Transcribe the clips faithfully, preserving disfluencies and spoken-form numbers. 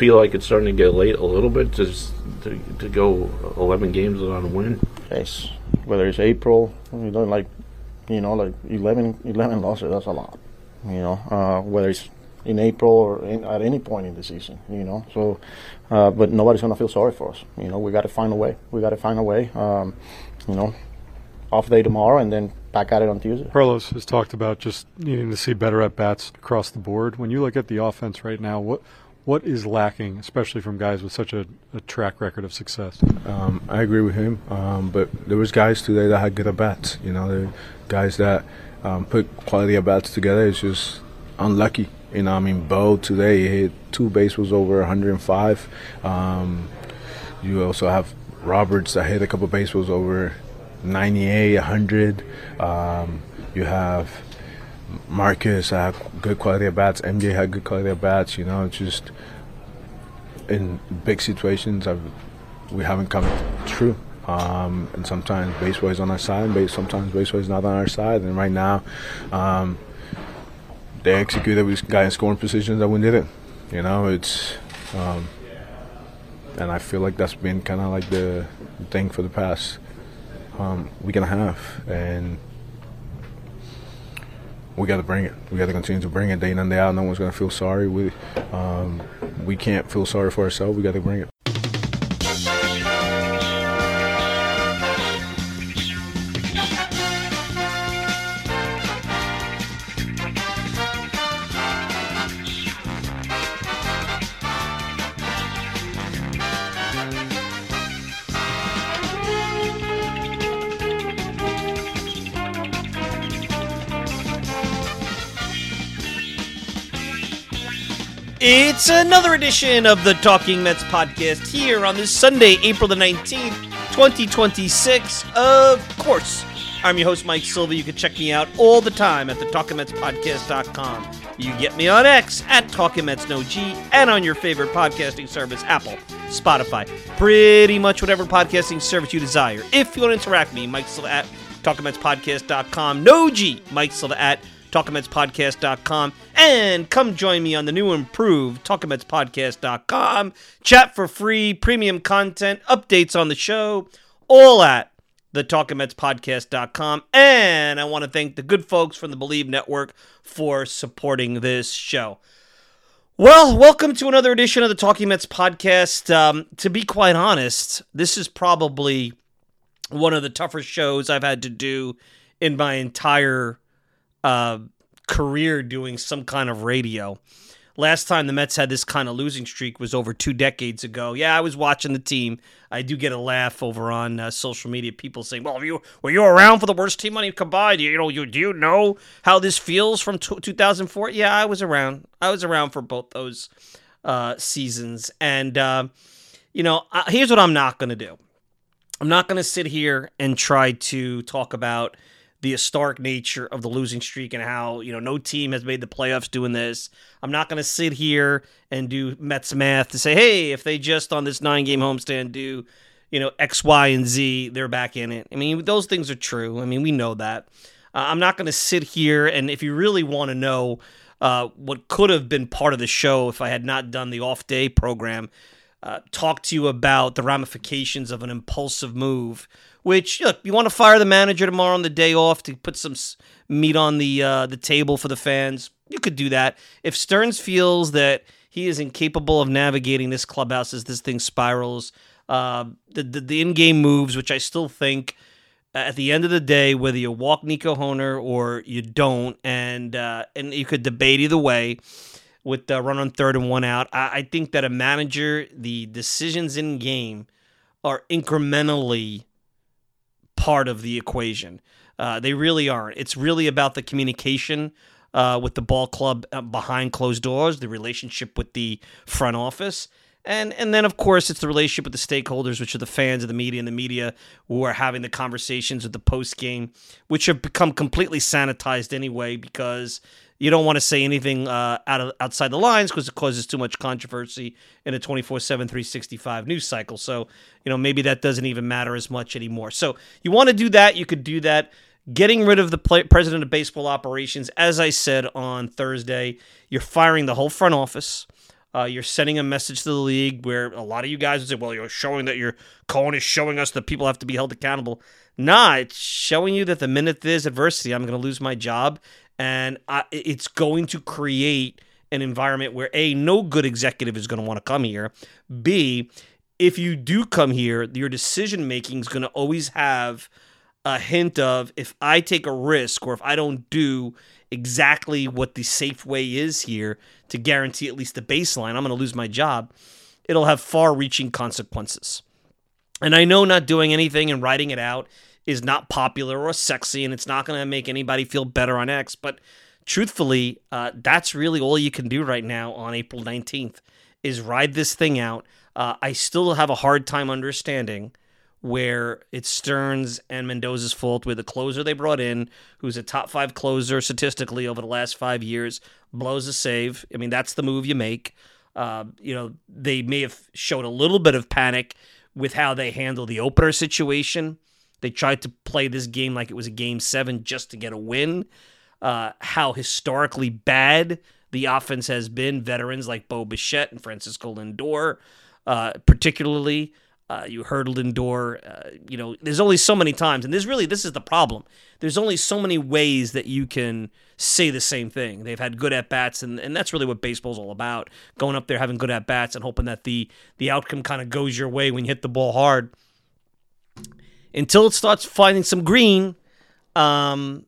feel like it's starting to get late a little bit to to, to go eleven games without a win? Yes, whether it's April, you know, like you know, like eleven, eleven losses. That's a lot. You know, uh, whether it's in April or in, at any point in the season. You know, so uh, but nobody's gonna feel sorry for us. You know, we got to find a way. We got to find a way. Um, you know, off day tomorrow, and then back at it on Tuesday. Carlos has talked about just needing to see better at bats across the board. When you look at the offense right now, what what is lacking, especially from guys with such a, a track record of success? Um, I agree with him, um, but there was guys today that had good at bats. You know, there guys that um, put quality at bats together. It's just unlucky. You know, I mean, Bo today hit two baseballs over one hundred five. Um, you also have Roberts that hit a couple baseballs over ninety-eight, one hundred. Um, you have Marcus had good quality at bats. M J had good quality at bats. You know, it's just in big situations I've, we haven't come true. Um, and sometimes baseball is on our side, and base, sometimes baseball is not on our side. And right now, um, they executed with guys in scoring positions that we didn't. You know, it's um, and I feel like that's been kind of like the thing for the past um, week and a half, and we got to bring it. We got to continue to bring it day in and day out. No one's going to feel sorry. We um, we can't feel sorry for ourselves. We got to bring it. It's another edition of the Talking Mets podcast here on this Sunday, April the nineteenth, twenty twenty-six. Of course, I'm your host, Mike Silva. You can check me out all the time at the talking mets podcast dot com. You get me on X at Talking Mets No G and on your favorite podcasting service, Apple, Spotify, pretty much whatever podcasting service you desire. If you want to interact with me, Mike Silva at talking mets podcast dot com. No G, Mike Silva at talking mets podcast dot com, and come join me on the new improved talking mets podcast dot com. Chat for free, premium content, updates on the show, all at the talking mets podcast dot com. And I want to thank the good folks from the Believe Network for supporting this show. Well, welcome to another edition of the Talking Mets podcast. Um, to be quite honest, this is probably one of the tougher shows I've had to do in my entire Uh, career doing some kind of radio. Last time the Mets had this kind of losing streak was over two decades ago. Yeah, I was watching the team. I do get a laugh over on uh, social media. People saying, "Well, were you were you around for the worst team on you combined? You know, you do you know how this feels from t- two thousand four?" Yeah, I was around. I was around for both those uh, seasons. And uh, you know, uh, here's what I'm not going to do. I'm not going to sit here and try to talk about the historic nature of the losing streak and how, you know, no team has made the playoffs doing this. I'm not going to sit here and do Mets math to say, hey, if they just on this nine-game homestand do, you know, X, Y, and Z, they're back in it. I mean, those things are true. I mean, we know that. Uh, I'm not going to sit here, and if you really want to know uh, what could have been part of the show if I had not done the off-day program, uh, talk to you about the ramifications of an impulsive move. Which, look, you want to fire the manager tomorrow on the day off to put some meat on the uh, the table for the fans, you could do that. If Stearns feels that he is incapable of navigating this clubhouse as this thing spirals, uh, the, the, the in-game moves, which I still think, uh, at the end of the day, whether you walk Nico Hoerner or you don't, and uh, and you could debate either way with the run on third and one out, I, I think that a manager, the decisions in-game are incrementally part of the equation. Uh, they really aren't. It's really about the communication uh, with the ball club behind closed doors, the relationship with the front office, and and then, of course, it's the relationship with the stakeholders, which are the fans of the media and the media who are having the conversations with the post-game, which have become completely sanitized anyway because you don't want to say anything uh, out of outside the lines because it causes too much controversy in a twenty-four seven, three sixty-five news cycle. So, you know, maybe that doesn't even matter as much anymore. So you want to do that, you could do that. Getting rid of the play- president of baseball operations, as I said on Thursday, you're firing the whole front office. Uh, you're sending a message to the league where a lot of you guys would say, well, you're showing that your Cohen is showing us that people have to be held accountable. Nah, it's showing you that the minute there's adversity, I'm going to lose my job. And I, it's going to create an environment where, A, no good executive is going to want to come here. B, if you do come here, your decision-making is going to always have a hint of, if I take a risk or if I don't do exactly what the safe way is here to guarantee at least the baseline, I'm going to lose my job. It'll have far-reaching consequences. And I know not doing anything and writing it out is not popular or sexy, and it's not going to make anybody feel better on X, but truthfully, uh, that's really all you can do right now on April nineteenth is ride this thing out. Uh, I still have a hard time understanding where it's Stearns and Mendoza's fault with the closer they brought in, who's a top five closer statistically over the last five years, blows a save. I mean, that's the move you make. Uh, you know, they may have showed a little bit of panic with how they handle the opener situation. They tried to play this game like it was a game seven just to get a win. Uh, how historically bad the offense has been. Veterans like Bo Bichette and Francisco Lindor, uh, particularly. Uh, you heard Lindor. Uh, you know, there's only so many times, and there's really this is the problem. There's only so many ways that you can say the same thing. They've had good at bats, and, and that's really what baseball's all about. Going up there, having good at bats, and hoping that the the outcome kind of goes your way when you hit the ball hard. Until it starts finding some green, um,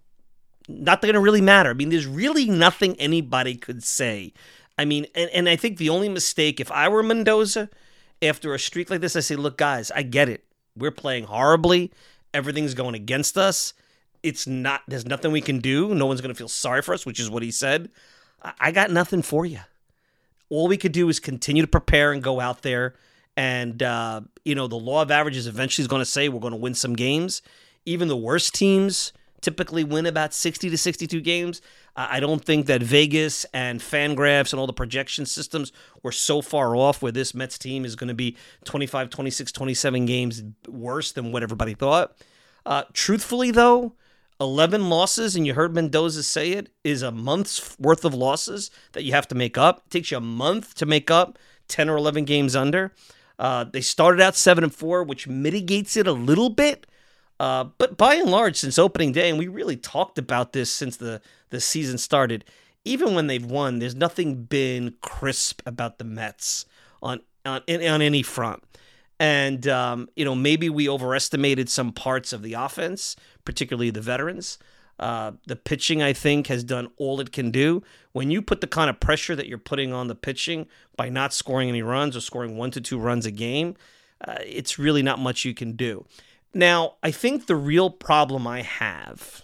not going to really matter. I mean, there's really nothing anybody could say. I mean, and, and I think the only mistake, if I were Mendoza, after a streak like this, I say, look, guys, I get it. We're playing horribly. Everything's going against us. It's not, there's nothing we can do. No one's going to feel sorry for us, which is what he said. I, I got nothing for you. All we could do is continue to prepare and go out there. And, uh, you know, the law of averages eventually is going to say we're going to win some games. Even the worst teams typically win about sixty to sixty-two games. Uh, I don't think that Vegas and Fangraphs and all the projection systems were so far off where this Mets team is going to be twenty-five, twenty-six, twenty-seven games worse than what everybody thought. Uh, truthfully, though, eleven losses, and you heard Mendoza say it, is a month's worth of losses that you have to make up. It takes you a month to make up ten or eleven games under. Uh, they started out seven and four, which mitigates it a little bit. Uh, but by and large, since opening day, and we really talked about this since the, the season started, even when they've won, there's nothing been crisp about the Mets on on, on any front. And, um, you know, maybe we overestimated some parts of the offense, particularly the veterans. Uh, the pitching, I think, has done all it can do. When you put the kind of pressure that you're putting on the pitching by not scoring any runs or scoring one to two runs a game, uh, it's really not much you can do. Now, I think the real problem I have,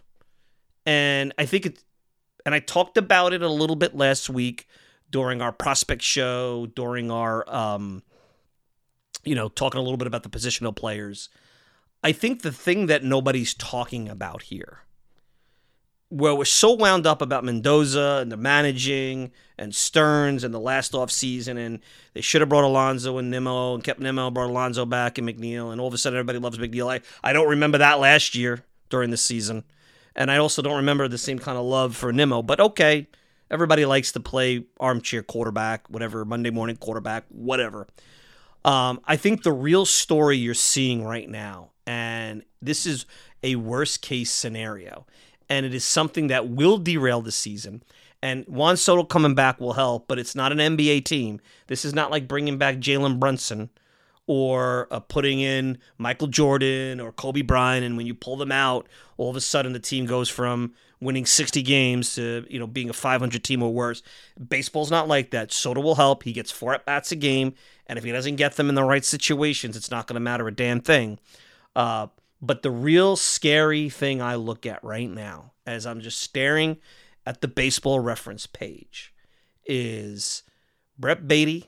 and I think it, and I talked about it a little bit last week during our prospect show, during our, um, you know, talking a little bit about the positional players. I think the thing that nobody's talking about here, where we're so wound up about Mendoza and the managing and Stearns and the last offseason, and they should have brought Alonso and Nimmo and kept Nimmo, brought Alonso back and McNeil, and all of a sudden everybody loves McNeil. I, I don't remember that last year during the season, and I also don't remember the same kind of love for Nimmo, but okay, everybody likes to play armchair quarterback, whatever, Monday morning quarterback, whatever. Um, I think the real story you're seeing right now, and this is a worst case scenario, and it is something that will derail the season. And Juan Soto coming back will help, but it's not an N B A team. This is not like bringing back Jalen Brunson or uh, putting in Michael Jordan or Kobe Bryant, and when you pull them out, all of a sudden the team goes from winning sixty games to, you know, being a five hundred team or worse. Baseball's not like that. Soto will help. He gets four at-bats a game, and if he doesn't get them in the right situations, it's not going to matter a damn thing. Uh, but the real scary thing I look at right now, as I'm just staring at the baseball reference page, is Brett Beatty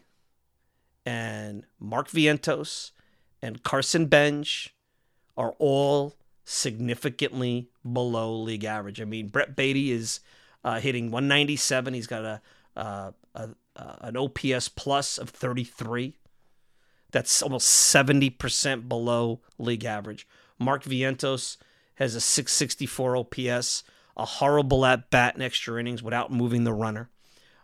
and Mark Vientos and Carson Bench are all significantly below league average. I mean, Brett Beatty is uh, hitting one ninety-seven. He's got a, uh, a uh, an O P S plus of thirty-three. That's almost seventy percent below league average. Mark Vientos has a six sixty-four O P S, a horrible at bat in extra innings without moving the runner.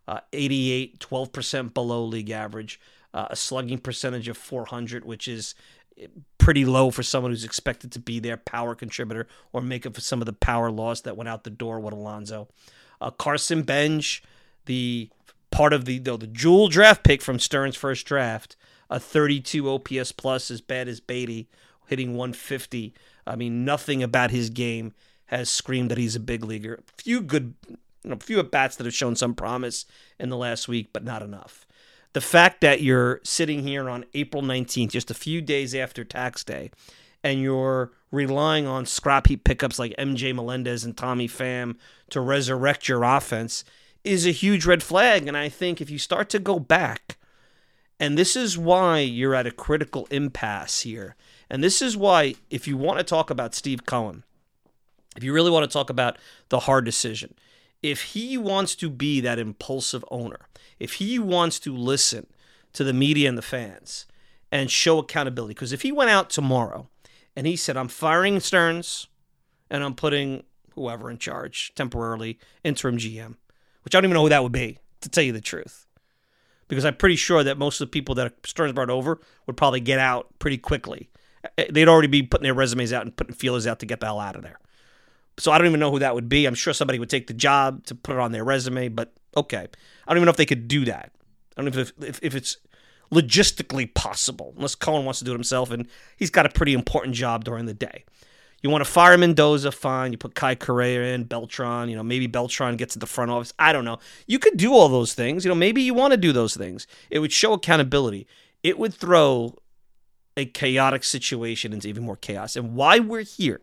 uh, eighty-eight, twelve percent below league average, uh, a slugging percentage of four hundred, which is pretty low for someone who's expected to be their power contributor or make up for some of the power loss that went out the door with Alonso. Uh, Carson Benj, the part of the, though, the jewel draft pick from Stearns' first draft, a thirty-two O P S plus, as bad as Beatty, hitting one fifty. I mean, nothing about his game has screamed that he's a big leaguer. Few good, you know, few at bats that have shown some promise in the last week, but not enough. The fact that you're sitting here on April nineteenth, just a few days after tax day, and you're relying on scrap heap pickups like M J Melendez and Tommy Pham to resurrect your offense is a huge red flag. And I think if you start to go back, and this is why you're at a critical impasse here, and this is why if you want to talk about Steve Cohen, if you really want to talk about the hard decision, if he wants to be that impulsive owner, if he wants to listen to the media and the fans and show accountability, because if he went out tomorrow and he said, I'm firing Stearns and I'm putting whoever in charge temporarily, interim G M, which I don't even know who that would be, to tell you the truth, because I'm pretty sure that most of the people that Stearns brought over would probably get out pretty quickly. They'd already be putting their resumes out and putting feelers out to get the hell out of there. So I don't even know who that would be. I'm sure somebody would take the job to put it on their resume, but okay. I don't even know if they could do that. I don't know if, if, if it's logistically possible, unless Cohen wants to do it himself, and he's got a pretty important job during the day. You want to fire Mendoza, fine. You put Kai Correa in, Beltran, you know, maybe Beltran gets to the front office. I don't know. You could do all those things. You know, maybe you want to do those things. It would show accountability. It would throw a chaotic situation into even more chaos. And why we're here,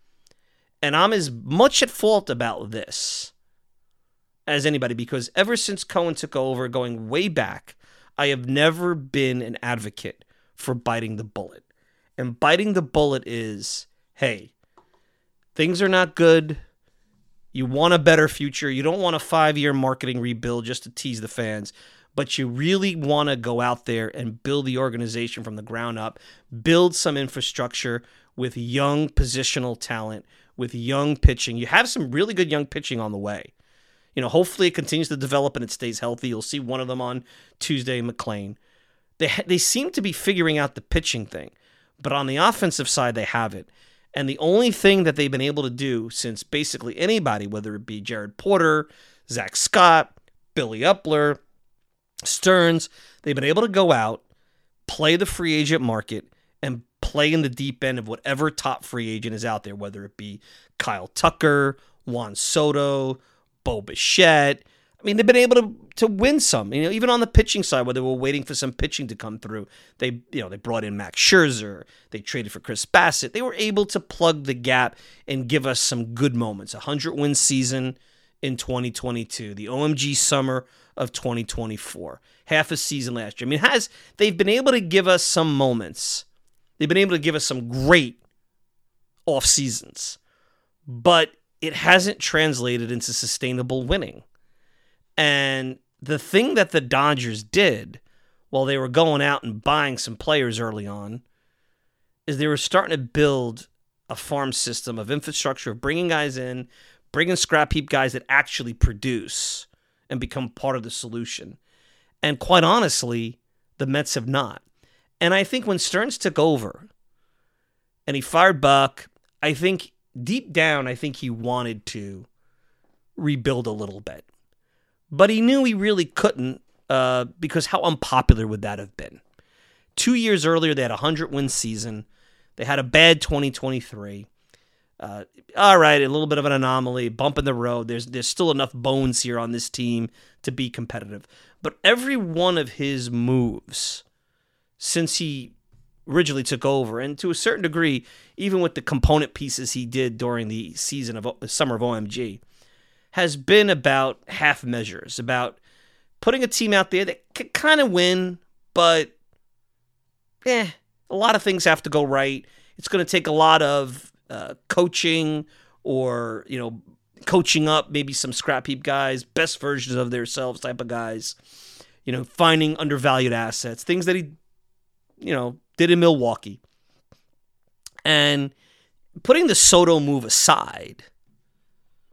and I'm as much at fault about this as anybody, because ever since Cohen took over, going way back, I have never been an advocate for biting the bullet. And biting the bullet is, hey, things are not good. You want a better future. You don't want a five-year marketing rebuild just to tease the fans, but you really want to go out there and build the organization from the ground up, build some infrastructure with young positional talent, with young pitching. You have some really good young pitching on the way. You know, hopefully it continues to develop and it stays healthy. You'll see one of them on Tuesday, McLean. They they seem to be figuring out the pitching thing, but on the offensive side, they haven't. And the only thing that they've been able to do since basically anybody, whether it be Jared Porter, Zach Scott, Billy Upler, Stearns, they've been able to go out, play the free agent market, and play in the deep end of whatever top free agent is out there, whether it be Kyle Tucker, Juan Soto, Bo Bichette. I mean, they've been able to to win some. You know, even on the pitching side, where they were waiting for some pitching to come through, they you know they brought in Max Scherzer. They traded for Chris Bassett. They were able to plug the gap and give us some good moments. A hundred win season in twenty twenty-two, the O M G summer of twenty twenty-four, half a season last year. I mean, has they've been able to give us some moments. They've been able to give us some great off seasons, but it hasn't translated into sustainable winning. And the thing that the Dodgers did while they were going out and buying some players early on is they were starting to build a farm system of infrastructure, of bringing guys in, bringing scrap heap guys that actually produce and become part of the solution. And quite honestly, the Mets have not. And I think when Stearns took over and he fired Buck, I think deep down, I think he wanted to rebuild a little bit. But he knew he really couldn't uh, because how unpopular would that have been? Two years earlier, they had a hundred-win season. They had a bad twenty twenty-three. Uh, all right, a little bit of an anomaly, bump in the road. There's there's still enough bones here on this team to be competitive. But every one of his moves since he originally took over, and to a certain degree, even with the component pieces he did during the season of the summer of O M G, has been about half measures, about putting a team out there that can kind of win, but eh, a lot of things have to go right. It's going to take a lot of uh, coaching or, you know, coaching up maybe some scrap heap guys, best versions of themselves type of guys, you know, finding undervalued assets, things that he, you know, did in Milwaukee. And putting the Soto move aside,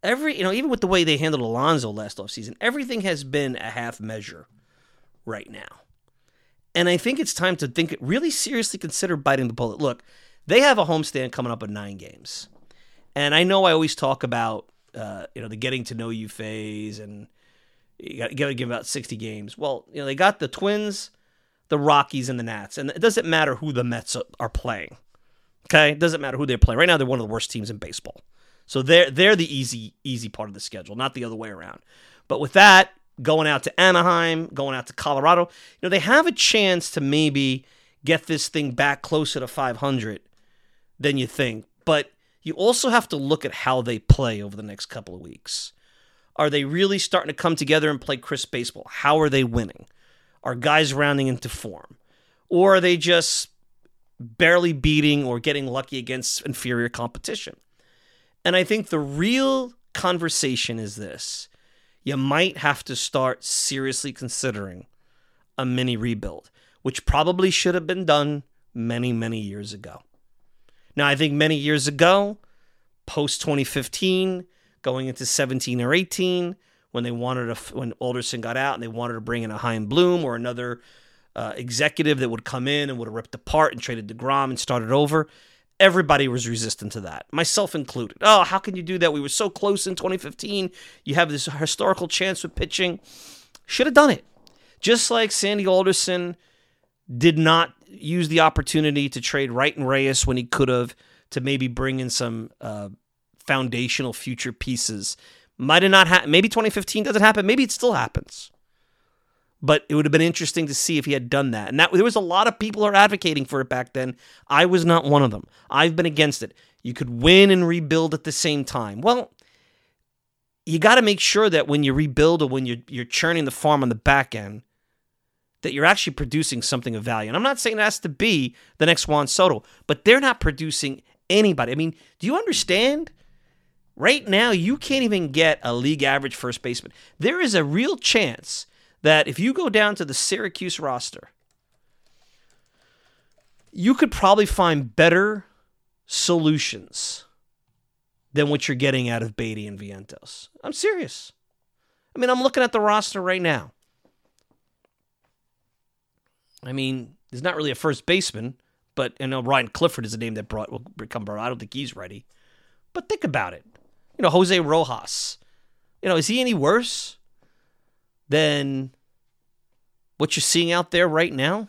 every, you know, even with the way they handled Alonso last offseason, everything has been a half measure right now. And I think it's time to think, really seriously consider biting the bullet. Look, they have a homestand coming up in nine games. And I know I always talk about, uh, you know, the getting to know you phase and you got, you got to give out sixty games. Well, you know, they got the Twins, the Rockies, and the Nats. And it doesn't matter who the Mets are playing. Okay? It doesn't matter who they're playing. Right now, they're one of the worst teams in baseball. So they're, they're the easy, easy part of the schedule, not the other way around. But with that, going out to Anaheim, going out to Colorado, you know, they have a chance to maybe get this thing back closer to five hundred than you think. But you also have to look at how they play over the next couple of weeks. Are they really starting to come together and play crisp baseball? How are they winning? Are guys rounding into form? Or are they just barely beating or getting lucky against inferior competition? And I think the real conversation is this. You might have to start seriously considering a mini rebuild, which probably should have been done many, many years ago. Now, I think many years ago, post twenty fifteen, going into seventeen or eighteen, when they wanted to, when Alderson got out and they wanted to bring in a Chaim Bloom or another uh, executive that would come in and would have ripped apart and traded DeGrom and started over, everybody was resistant to that, myself included. Oh, how can you do that? We were so close in twenty fifteen. You have this historical chance with pitching. Should have done it. Just like Sandy Alderson did not use the opportunity to trade Wright and Reyes when he could have to maybe bring in some uh, foundational future pieces. Might have not happened. Maybe twenty fifteen doesn't happen. Maybe it still happens. But it would have been interesting to see if he had done that. And that there was a lot of people who are advocating for it back then. I was not one of them. I've been against it. You could win and rebuild at the same time. Well, you got to make sure that when you rebuild or when you're, you're churning the farm on the back end, that you're actually producing something of value. And I'm not saying it has to be the next Juan Soto, but they're not producing anybody. I mean, do you understand? Right now, you can't even get a league average first baseman. There is a real chance that if you go down to the Syracuse roster, you could probably find better solutions than what you're getting out of Beatty and Vientos. I'm serious. I mean, I'm looking at the roster right now. I mean, there's not really a first baseman, but I know Ryan Clifford is a name that brought will become brought. I don't think he's ready. But think about it. You know, Jose Rojas. You know, is he any worse than what you're seeing out there right now?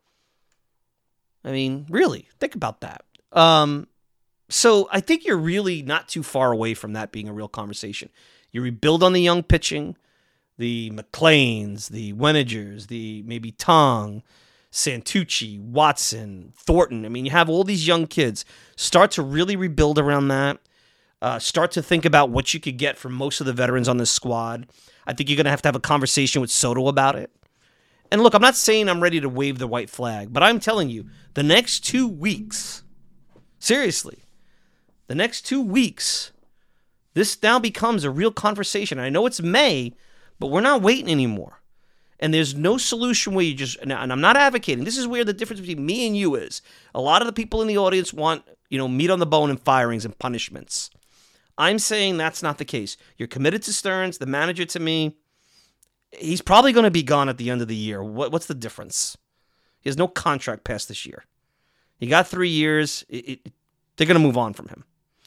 I mean, really, think about that. Um, so I think you're really not too far away from that being a real conversation. You rebuild on the young pitching, the McLeans, the Wenigers, the maybe Tong, Santucci, Watson, Thornton. I mean, you have all these young kids. Start to really rebuild around that. Uh, start to think about what you could get from most of the veterans on this squad. I think you're going to have to have a conversation with Soto about it. And look, I'm not saying I'm ready to wave the white flag, but I'm telling you, the next two weeks, seriously, the next two weeks, this now becomes a real conversation. I know it's May, but we're not waiting anymore. And there's no solution where you just, and I'm not advocating, this is where the difference between me and you is. A lot of the people in the audience want, you know, meat on the bone and firings and punishments. I'm saying that's not the case. You're committed to Stearns, the manager to me. He's probably going to be gone at the end of the year. What, what's the difference? He has no contract past this year. He got three years. It, it, they're going to move on from him.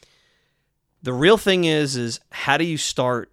The real thing is, is how do you start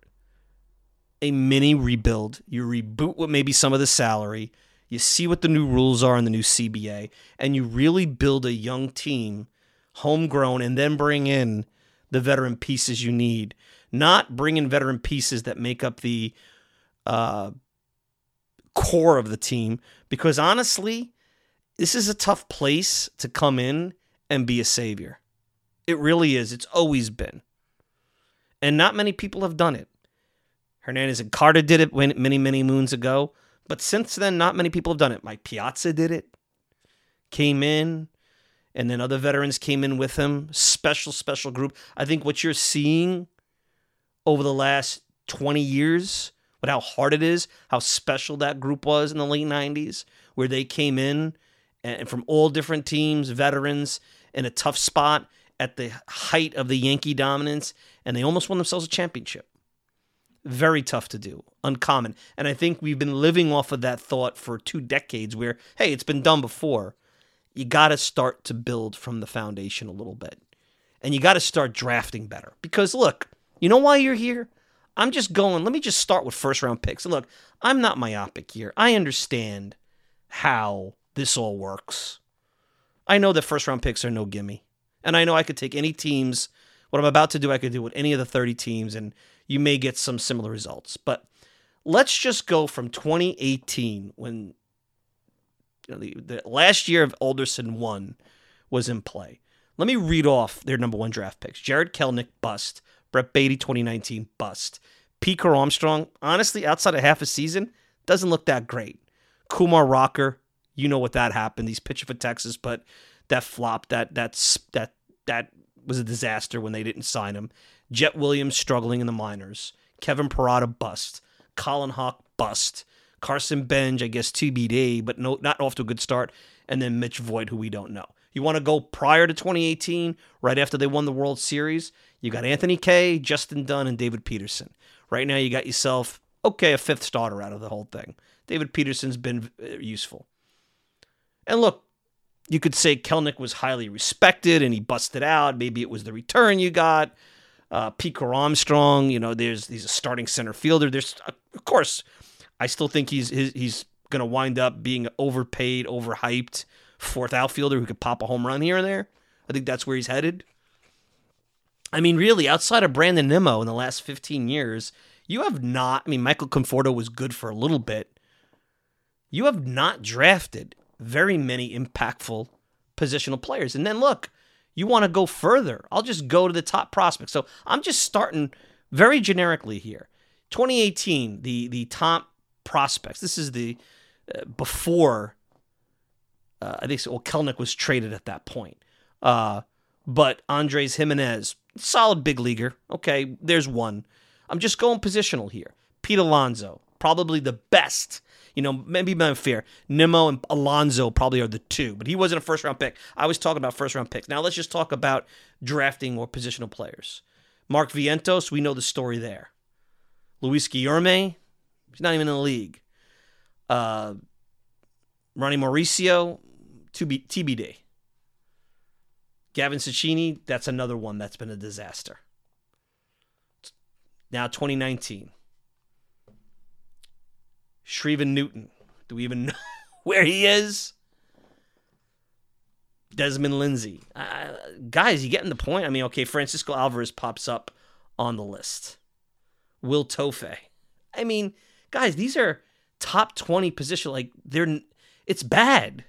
a mini rebuild? You reboot with maybe some of the salary. You see what the new rules are in the new C B A, and you really build a young team, homegrown, and then bring in the veteran pieces you need. Not bring in veteran pieces that make up the uh, core of the team, because honestly, this is a tough place to come in and be a savior. It really is. It's always been. And not many people have done it. Hernandez and Carter did it when, many, many moons ago. But since then, not many people have done it. Mike Piazza did it. Came in. And then other veterans came in with him. Special, special group. I think what you're seeing over the last twenty years, with how hard it is, how special that group was in the late nineties, where they came in and from all different teams, veterans, in a tough spot at the height of the Yankee dominance, and they almost won themselves a championship. Very tough to do, uncommon. And I think we've been living off of that thought for two decades where, hey, it's been done before. You got to start to build from the foundation a little bit. And you got to start drafting better. Because, look, you know why you're here? I'm just going, let me just start with first-round picks. And look, I'm not myopic here. I understand how this all works. I know that first-round picks are no gimme. And I know I could take any teams. What I'm about to do, I could do with any of the thirty teams, and you may get some similar results. But let's just go from twenty eighteen, when you know, the, the last year of Alderson one was in play. Let me read off their number one draft picks. Jared Kelenic, bust. Brett Beatty, twenty nineteen, bust. Pete Armstrong, honestly, outside of half a season, doesn't look that great. Kumar Rocker, you know what that happened. He's pitching for Texas, but that flop, that that's that that was a disaster when they didn't sign him. Jet Williams struggling in the minors. Kevin Parada, bust. Colin Hawk, bust. Carson Benj, I guess T B D, but no, not off to a good start. And then Mitch Voigt, who we don't know. You want to go prior to twenty eighteen, right after they won the World Series? You got Anthony Kay, Justin Dunn, and David Peterson. Right now, you got yourself, okay, a fifth starter out of the whole thing. David Peterson's been useful. And look, you could say Kelenic was highly respected and he busted out. Maybe it was the return you got. Uh, Pete Armstrong, you know, there's he's a starting center fielder. There's, of course, I still think he's he's, he's going to wind up being overpaid, overhyped fourth outfielder who could pop a home run here and there. I think that's where he's headed. I mean, really, outside of Brandon Nimmo in the last fifteen years, you have not, I mean, Michael Conforto was good for a little bit. You have not drafted very many impactful positional players. And then look, you want to go further. I'll just go to the top prospects. So I'm just starting very generically here. twenty eighteen, the, the top prospects. This is the uh, before, uh, I think so, well, Kelenic was traded at that point. Uh, but Andres Jimenez, solid big leaguer. Okay, there's one. I'm just going positional here. Pete Alonso, probably the best. You know, maybe I'm fair. Nimmo and Alonso probably are the two, but he wasn't a first-round pick. I was talking about first-round picks. Now let's just talk about drafting or positional players. Mark Vientos, we know the story there. Luis Guillorme, he's not even in the league. Uh, Ronnie Mauricio, T B D. Gavin Cecchini, that's another one that's been a disaster. Now twenty nineteen. Shrevin Newton. Do we even know where he is? Desmond Lindsay. Uh, guys, you getting the point? I mean, okay, Francisco Alvarez pops up on the list. Will Tofe. I mean, guys, these are top twenty position. Like, they're, it's bad.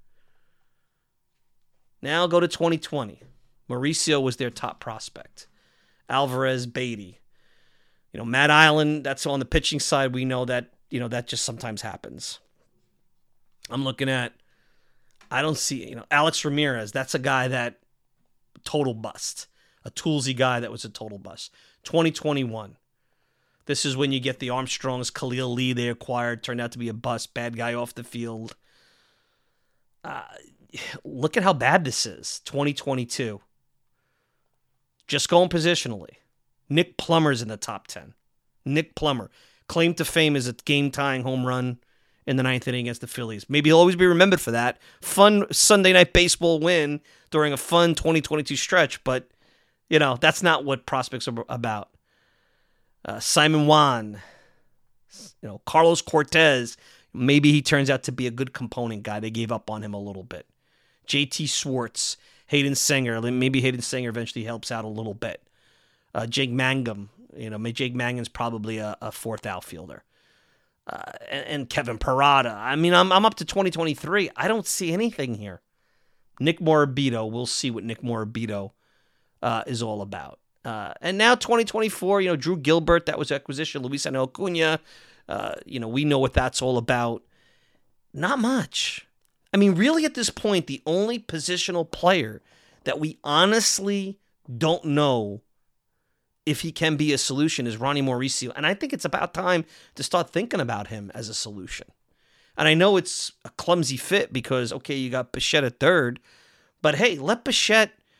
Now go to twenty twenty. Mauricio was their top prospect. Alvarez, Beatty. You know, Matt Island, that's on the pitching side. We know that, you know, that just sometimes happens. I'm looking at, I don't see, you know, Alex Ramirez. That's a guy that, total bust. A toolsy guy that was a total bust. twenty twenty-one. This is when you get the Armstrongs, Khalil Lee they acquired, turned out to be a bust, bad guy off the field. Uh, look at how bad this is. twenty twenty-two. Just going positionally. Nick Plummer's in the top ten. Nick Plummer. Claim to fame is a game-tying home run in the ninth inning against the Phillies. Maybe he'll always be remembered for that. Fun Sunday night baseball win during a fun twenty twenty-two stretch, but, you know, that's not what prospects are about. Uh, Simon Juan, you know, Carlos Cortez, maybe he turns out to be a good component guy. They gave up on him a little bit. J T Swartz, Hayden Singer, maybe Hayden Singer eventually helps out a little bit. Uh, Jake Mangum, you know, Jake Mangan's probably a, a fourth outfielder. Uh, and, and Kevin Parada. I mean, I'm I'm up to twenty twenty-three. I don't see anything here. Nick Morabito, we'll see what Nick Morabito uh, is all about. Uh, and now twenty twenty-four, you know, Drew Gilbert, that was acquisition. Luis Angel Acuna, uh, you know, we know what that's all about. Not much. I mean, really at this point, the only positional player that we honestly don't know if he can be a solution is Ronnie Mauricio. And I think it's about time to start thinking about him as a solution. And I know it's a clumsy fit because, okay, you got Bichette at third, but hey, let Bichette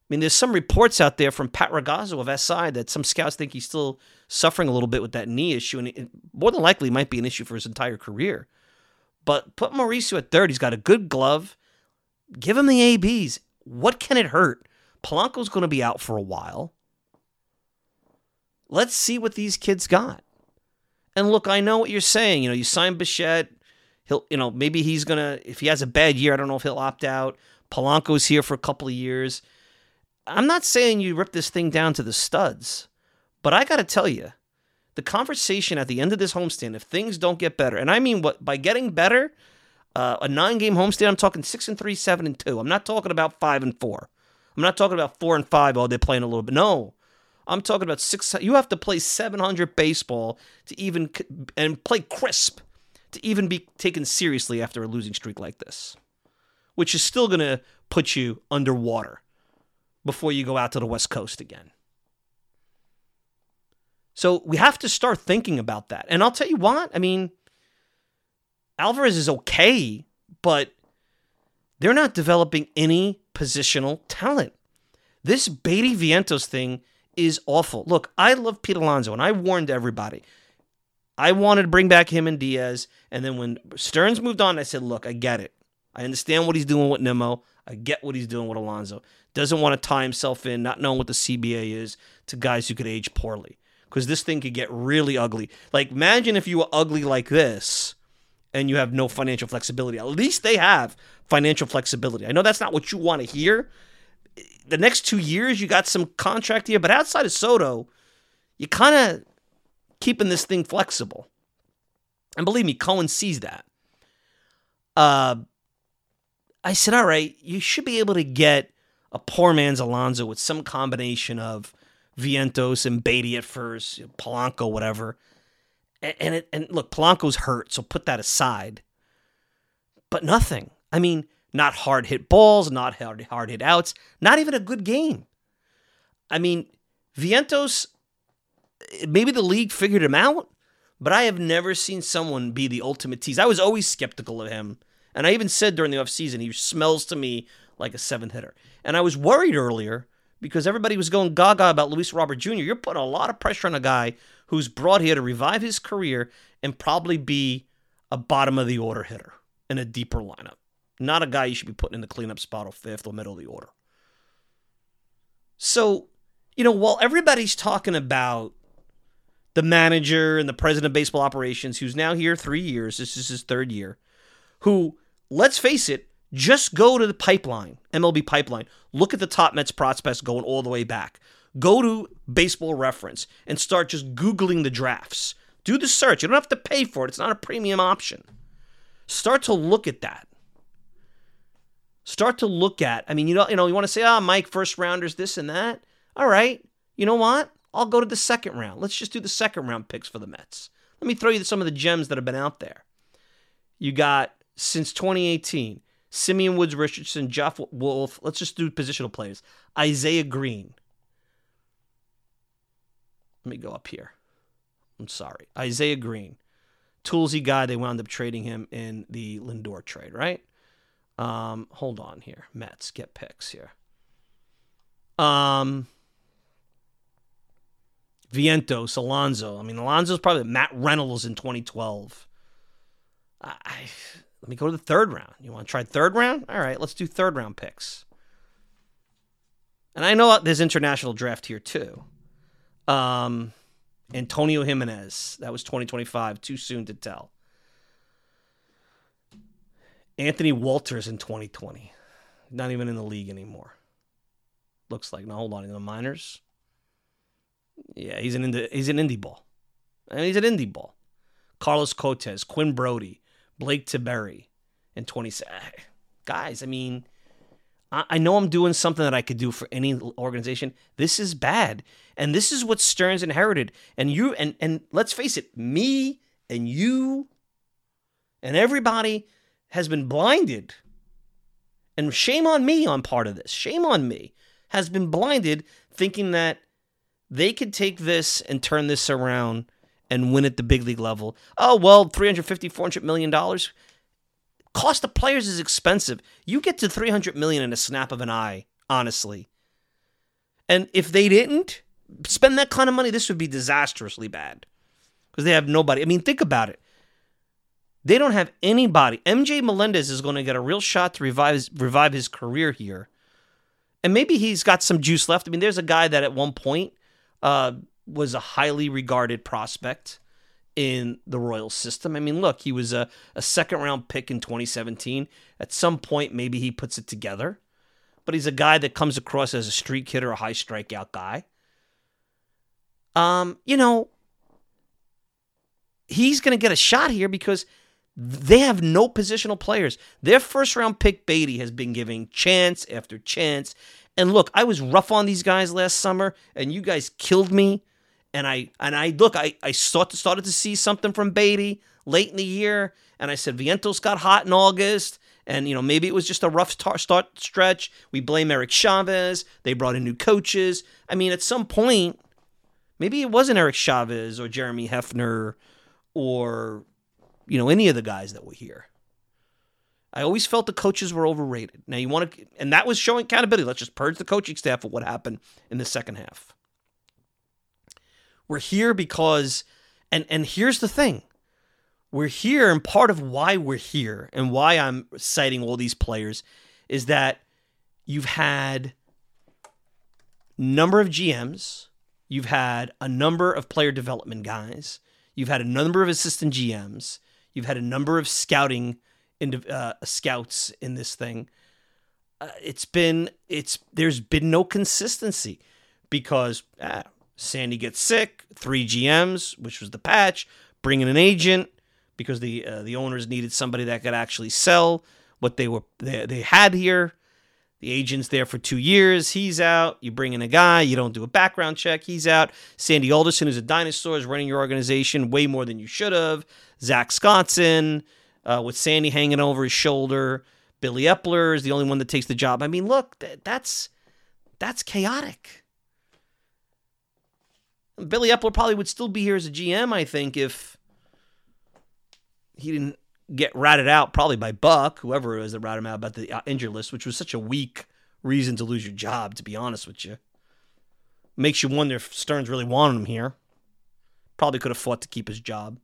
mean, there's some reports out there from Pat Ragazzo of S I that some scouts think he's still suffering a little bit with that knee issue, and it more than likely might be an issue for his entire career. But put Mauricio at third. He's got a good glove. Give him the A Bs. What can it hurt? Polanco's going to be out for a while. Let's see what these kids got. And look, I know what you're saying. You know, you sign Bichette. He'll, you know, maybe he's going to, if he has a bad year, I don't know if he'll opt out. Polanco's here for a couple of years. I'm not saying you rip this thing down to the studs, but I got to tell you, the conversation at the end of this homestand, if things don't get better, and I mean what by getting better, uh, a nine-game homestand, I'm talking six and three, seven and two. I'm not talking about five and four. I'm not talking about four and five. Oh, they're playing a little bit. No, I'm talking about six. You have to play seven hundred baseball to even and play crisp to even be taken seriously after a losing streak like this, which is still going to put you underwater before you go out to the West Coast again. So we have to start thinking about that. And I'll tell you what, I mean, Alvarez is okay, but they're not developing any positional talent. This Beatty Vientos thing is awful. Look, I love Pete Alonso, and I warned everybody. I wanted to bring back him and Diaz, and then when Stearns moved on, I said, look, I get it. I understand what he's doing with Nimmo. I get what he's doing with Alonso. Doesn't want to tie himself in, not knowing what the C B A is, to guys who could age poorly. Because this thing could get really ugly. Like, imagine if you were ugly like this and you have no financial flexibility. At least they have financial flexibility. I know that's not what you want to hear. The next two years, you got some contract here. But outside of Soto, you kind of keeping this thing flexible. And believe me, Cohen sees that. Uh, I said, all right, you should be able to get a poor man's Alonso with some combination of Vientos and Beatty at first, Polanco, whatever. And, and, it, and look, Polanco's hurt, so put that aside. But nothing. I mean, not hard hit balls, not hard, hard hit outs, not even a good game. I mean, Vientos, maybe the league figured him out, but I have never seen someone be the ultimate tease. I was always skeptical of him. And I even said during the offseason, he smells to me like a seventh hitter. And I was worried earlier because everybody was going gaga about Luis Robert Junior You're putting a lot of pressure on a guy who's brought here to revive his career and probably be a bottom-of-the-order hitter in a deeper lineup. Not a guy you should be putting in the cleanup spot or fifth or middle of the order. So, you know, while everybody's talking about the manager and the president of baseball operations, who's now here three years, this is his third year, who, let's face it, just go to the pipeline, M L B pipeline. Look at the top Mets prospects going all the way back. Go to Baseball Reference and start just Googling the drafts. Do the search. You don't have to pay for it. It's not a premium option. Start to look at that. Start to look at, I mean, you know, you know, you want to say, ah, oh, Mike, first rounders, this and that. All right. You know what? I'll go to the second round. Let's just do the second round picks for the Mets. Let me throw you some of the gems that have been out there. You got, since twenty eighteen, Simeon Woods Richardson, Jeff Wolf. Let's just do positional players. Isaiah Green. Let me go up here. I'm sorry. Isaiah Green. Toolsy guy. They wound up trading him in the Lindor trade, right? Um, hold on here. Mets, get picks here. Um, Vientos, Alonso. I mean, Alonso's probably Matt Reynolds in twenty twelve. I... I Let me go to the third round. You want to try third round? All right, let's do third round picks. And I know there's international draft here too. Um, Antonio Jimenez. That was twenty twenty-five. Too soon to tell. Anthony Walters in twenty twenty. Not even in the league anymore. Looks like. Now, hold on. In the minors? Yeah, he's an indie, he's an indie ball. And he's an indie ball. Carlos Cortez, Quinn Brody, Blake Tiberi in twenty. Guys, I mean, I, I know I'm doing something that I could do for any organization. This is bad. And this is what Stearns inherited. And you, and, and let's face it, me and you and everybody has been blinded. And shame on me on part of this. Shame on me. Has been blinded thinking that they could take this and turn this around and win at the big league level. Oh, well, three hundred fifty, four hundred million dollars. Cost of players is expensive. You get to three hundred million dollars in a snap of an eye, honestly. And if they didn't spend that kind of money, this would be disastrously bad because they have nobody. I mean, think about it. They don't have anybody. M J Melendez is going to get a real shot to revive his, revive his career here. And maybe he's got some juice left. I mean, there's a guy that at one point uh, was a highly regarded prospect in the Royals system. I mean, look, he was a, a second-round pick in twenty seventeen. At some point, maybe he puts it together. But he's a guy that comes across as a streak hitter, a high strikeout guy. Um, you know, he's going to get a shot here because they have no positional players. Their first-round pick, Beatty, has been giving chance after chance. And look, I was rough on these guys last summer, and you guys killed me. And I and I look, I I started started to see something from Beatty late in the year, and I said Vientos got hot in August, and you know maybe it was just a rough start, start stretch. We blame Eric Chavez. They brought in new coaches. I mean, at some point, maybe it wasn't Eric Chavez or Jeremy Hefner or you know any of the guys that were here. I always felt the coaches were overrated. Now you want to, and that was showing accountability. Let's just purge the coaching staff of what happened in the second half. We're here because, and and here's the thing. We're here, and part of why we're here and why I'm citing all these players is that you've had number of G Ms, you've had a number of player development guys, you've had a number of assistant G Ms, you've had a number of scouting uh, scouts in this thing. Uh, it's been, it's there's been no consistency because ah, Sandy gets sick, three G Ms, which was the patch, bring in an agent because the uh, the owners needed somebody that could actually sell what they were they, they had here. The agent's there for two years. He's out. You bring in a guy. You don't do a background check. He's out. Sandy Alderson, who's a dinosaur, is running your organization way more than you should have. Zach Scott's in uh, with Sandy hanging over his shoulder. Billy Epler is the only one that takes the job. I mean, look, that, that's that's chaotic. Billy Epler probably would still be here as a G M, I think, if he didn't get ratted out probably by Buck, whoever it was that ratted him out about the injury list, which was such a weak reason to lose your job, to be honest with you. Makes you wonder if Stearns really wanted him here. Probably could have fought to keep his job.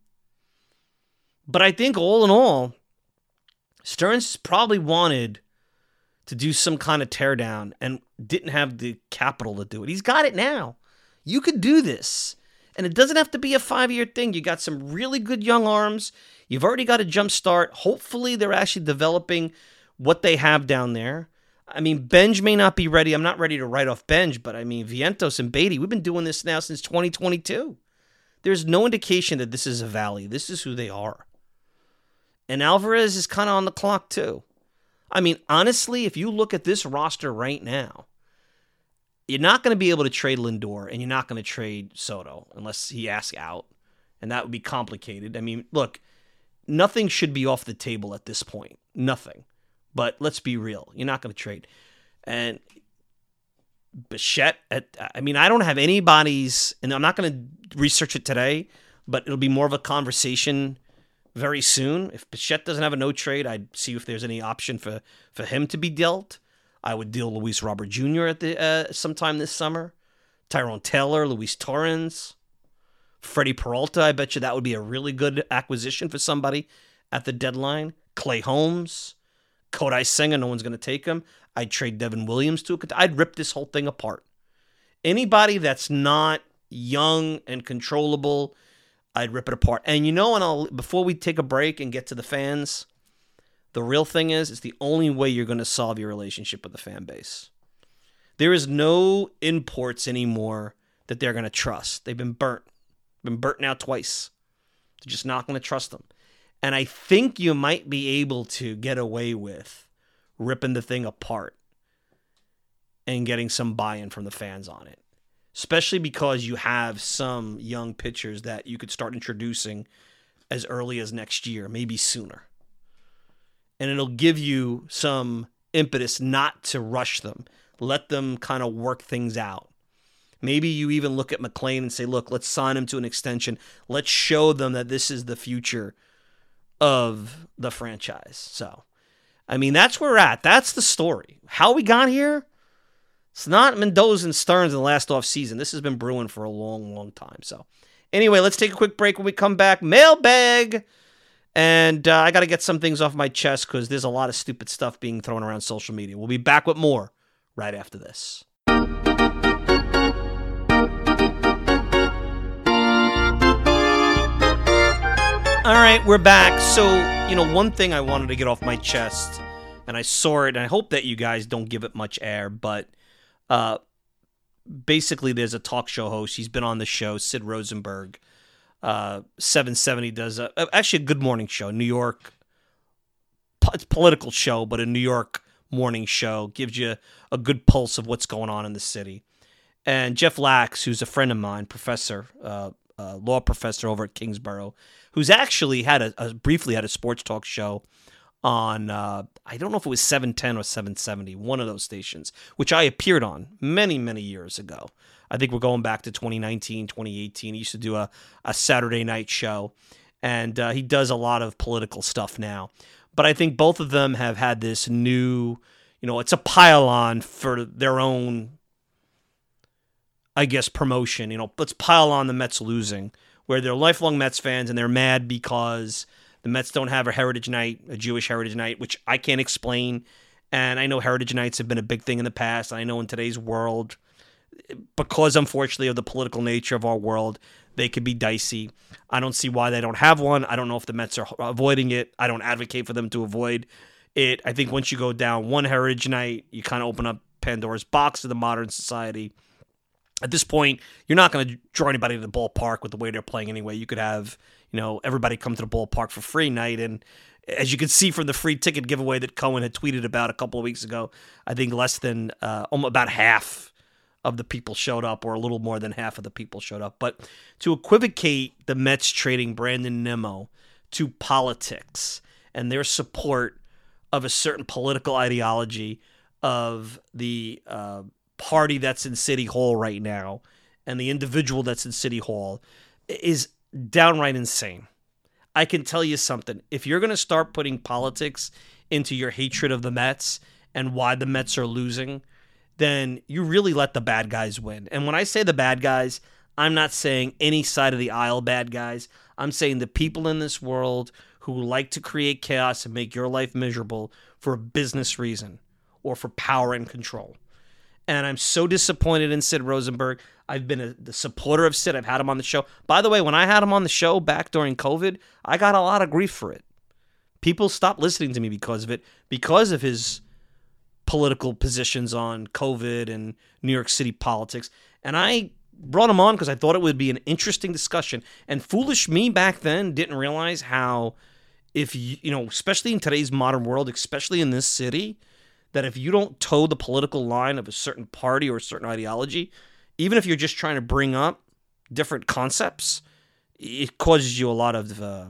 But I think all in all, Stearns probably wanted to do some kind of teardown and didn't have the capital to do it. He's got it now. You could do this. And it doesn't have to be a five-year thing. You got some really good young arms. You've already got a jump start. Hopefully they're actually developing what they have down there. I mean, Benj may not be ready. I'm not ready to write off Benj, but I mean, Vientos and Beatty, we've been doing this now since twenty twenty-two. There's no indication that this is a valley. This is who they are. And Alvarez is kind of on the clock too. I mean, honestly, if you look at this roster right now, you're not going to be able to trade Lindor, and you're not going to trade Soto unless he asks out, and that would be complicated. I mean, look, nothing should be off the table at this point. Nothing. But let's be real. You're not going to trade. And Bichette, at, I mean, I don't have anybody's, and I'm not going to research it today, but it'll be more of a conversation very soon. If Bichette doesn't have a no trade, I'd see if there's any option for, for him to be dealt. I would deal Luis Robert Junior at the uh, sometime this summer. Tyrone Taylor, Luis Torrens, Freddie Peralta. I bet you that would be a really good acquisition for somebody at the deadline. Clay Holmes, Kodai Senga. No one's going to take him. I'd trade Devin Williams to it. I'd rip this whole thing apart. Anybody that's not young and controllable, I'd rip it apart. And you know, and I'll before we take a break and get to the fans. The real thing is, it's the only way you're going to solve your relationship with the fan base. There is no imports anymore that they're going to trust. They've been burnt. Been burnt now twice. They're just not going to trust them. And I think you might be able to get away with ripping the thing apart and getting some buy-in from the fans on it. Especially because you have some young pitchers that you could start introducing as early as next year, maybe sooner. And it'll give you some impetus not to rush them. Let them kind of work things out. Maybe you even look at McLean and say, look, let's sign him to an extension. Let's show them that this is the future of the franchise. So, I mean, that's where we're at. That's the story. How we got here, It's not Mendoza and Stearns in the last offseason. This has been brewing for a long, long time. So, anyway, let's take a quick break. When we come back, mailbag. And uh, I got to get some things off my chest because there's a lot of stupid stuff being thrown around social media. We'll be back with more right after this. All right, we're back. So, you know, one thing I wanted to get off my chest, and I saw it, and I hope that you guys don't give it much air, but uh, basically there's a talk show host. He's been on the show, Sid Rosenberg. Uh, seven seventy does a, actually a good morning show, New York. It's a political show, but a New York morning show gives you a good pulse of what's going on in the city. And Jeff Lax, who's a friend of mine, professor, uh, uh, law professor over at Kingsborough, who's actually had a, a briefly had a sports talk show on uh, I don't know if it was seven ten or seven seventy, one of those stations, which I appeared on many many years ago. I think we're going back to twenty nineteen, twenty eighteen. He used to do a, a Saturday night show, and uh, he does a lot of political stuff now. But I think both of them have had this new, you know, it's a pile-on for their own, I guess, promotion. You know, let's pile on the Mets losing, where they're lifelong Mets fans, and they're mad because the Mets don't have a Heritage Night, a Jewish Heritage Night, which I can't explain. And I know Heritage Nights have been a big thing in the past. I know in today's world, because unfortunately of the political nature of our world, they could be dicey. I don't see why they don't have one. I don't know if the Mets are avoiding it. I don't advocate for them to avoid it. I think once you go down one Heritage Night, you kind of open up Pandora's box to the modern society. At this point, you're not going to draw anybody to the ballpark with the way they're playing anyway. You could have, you know, everybody come to the ballpark for free night. And as you can see from the free ticket giveaway that Cohen had tweeted about a couple of weeks ago, I think less than, uh, about half of the people showed up, or a little more than half of the people showed up. But to equivocate the Mets trading Brandon Nimmo to politics and their support of a certain political ideology of the uh, party that's in City Hall right now and the individual that's in City Hall is downright insane. I can tell you something. If you're going to start putting politics into your hatred of the Mets and why the Mets are losing, then you really let the bad guys win. And when I say the bad guys, I'm not saying any side of the aisle bad guys. I'm saying the people in this world who like to create chaos and make your life miserable for a business reason or for power and control. And I'm so disappointed in Sid Rosenberg. I've been a the supporter of Sid. I've had him on the show. By the way, when I had him on the show back during COVID, I got a lot of grief for it. People stopped listening to me because of it, because of his political positions on COVID and New York City politics. And I brought him on because I thought it would be an interesting discussion. And foolish me back then didn't realize how, if you, you know, especially in today's modern world, especially in this city, that if you don't toe the political line of a certain party or a certain ideology, even if you're just trying to bring up different concepts, it causes you a lot of uh,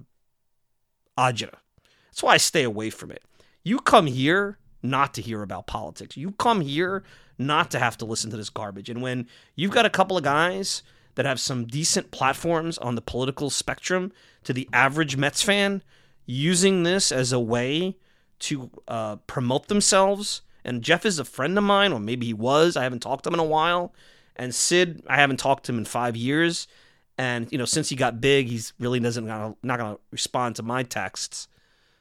agita. That's why I stay away from it. You come here not to hear about politics. You come here not to have to listen to this garbage. And when you've got a couple of guys that have some decent platforms on the political spectrum to the average Mets fan using this as a way to uh, promote themselves, and Jeff is a friend of mine, or maybe he was, I haven't talked to him in a while, and Sid, I haven't talked to him in five years, and, you know, since he got big, he's really doesn't gonna, not going to respond to my texts.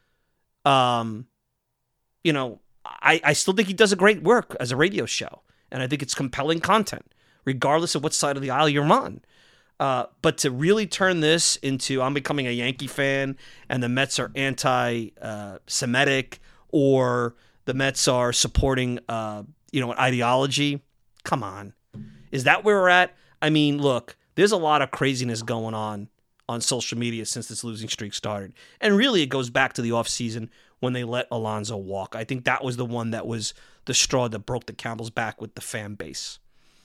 Um, you know, I, I still think he does a great work as a radio show, and I think it's compelling content, regardless of what side of the aisle you're on. Uh, but to really turn this into I'm becoming a Yankee fan and the Mets are anti-Semitic, or the Mets are supporting, uh, you know, an ideology, come on. Is that where we're at? I mean, look, there's a lot of craziness going on on social media since this losing streak started. And really, it goes back to the offseason when they let Alonso walk. I think that was the one that was the straw that broke the camel's back with the fan base.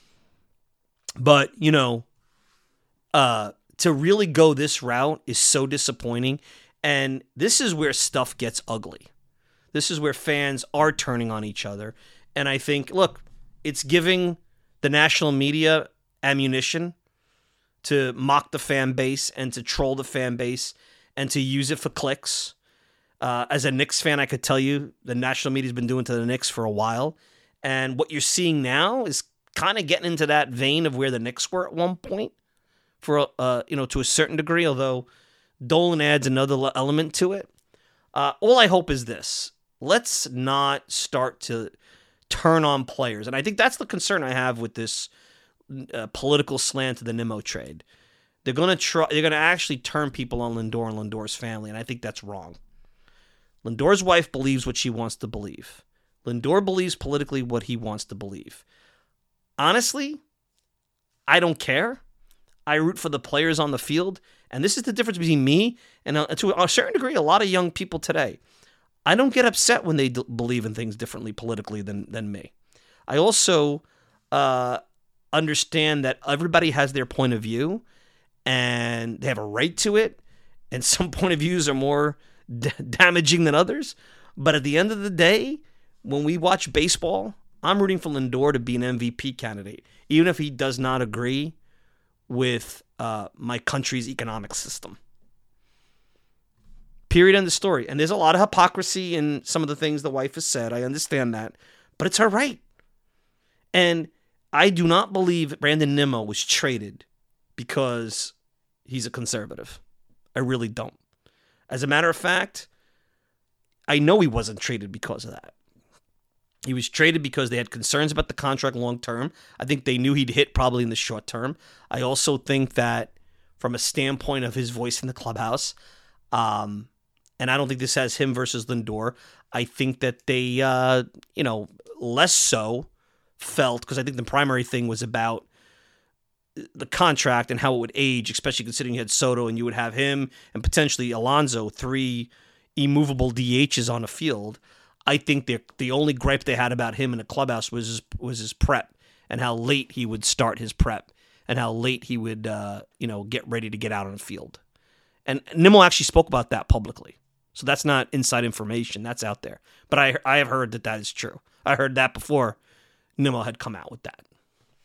But, you know, uh, to really go this route is so disappointing. And this is where stuff gets ugly. This is where fans are turning on each other. And I think, look, it's giving the national media ammunition to mock the fan base and to troll the fan base and to use it for clicks. Uh, as a Knicks fan, I could tell you the national media's been doing to the Knicks for a while. And what you're seeing now is kind of getting into that vein of where the Knicks were at one point, for uh, you know, to a certain degree. Although Dolan adds another le- element to it. Uh, all I hope is this: let's not start to turn on players, and I think that's the concern I have with this uh, political slant to the Nimmo trade. They're gonna try. They're gonna actually turn people on Lindor and Lindor's family, and I think that's wrong. Lindor's wife believes what she wants to believe. Lindor believes politically what he wants to believe. Honestly, I don't care. I root for the players on the field, and this is the difference between me and, uh, to a certain degree, a lot of young people today. I don't get upset when they d- believe in things differently politically than than me. I also uh, understand that everybody has their point of view, and they have a right to it, and some point of views are more d- damaging than others. But at the end of the day, when we watch baseball, I'm rooting for Lindor to be an M V P candidate, even if he does not agree with uh, my country's economic system. Period, end of story. And there's a lot of hypocrisy in some of the things the wife has said. I understand that. But it's her right. And I do not believe Brandon Nimmo was traded because he's a conservative. I really don't. As a matter of fact, I know he wasn't traded because of that. He was traded because they had concerns about the contract long term. I think they knew he'd hit probably in the short term. I also think that from a standpoint of his voice in the clubhouse, um, and I don't think this has him versus Lindor, I think that they, uh, you know, less so felt, because I think the primary thing was about the contract and how it would age, especially considering you had Soto and you would have him and potentially Alonso, three immovable D Hs on the field. I think the the only gripe they had about him in the clubhouse was his, was his prep and how late he would start his prep and how late he would uh, you know get ready to get out on the field. And Nimmo actually spoke about that publicly, so that's not inside information. That's out there. But I I have heard that that is true. I heard that before Nimmo had come out with that.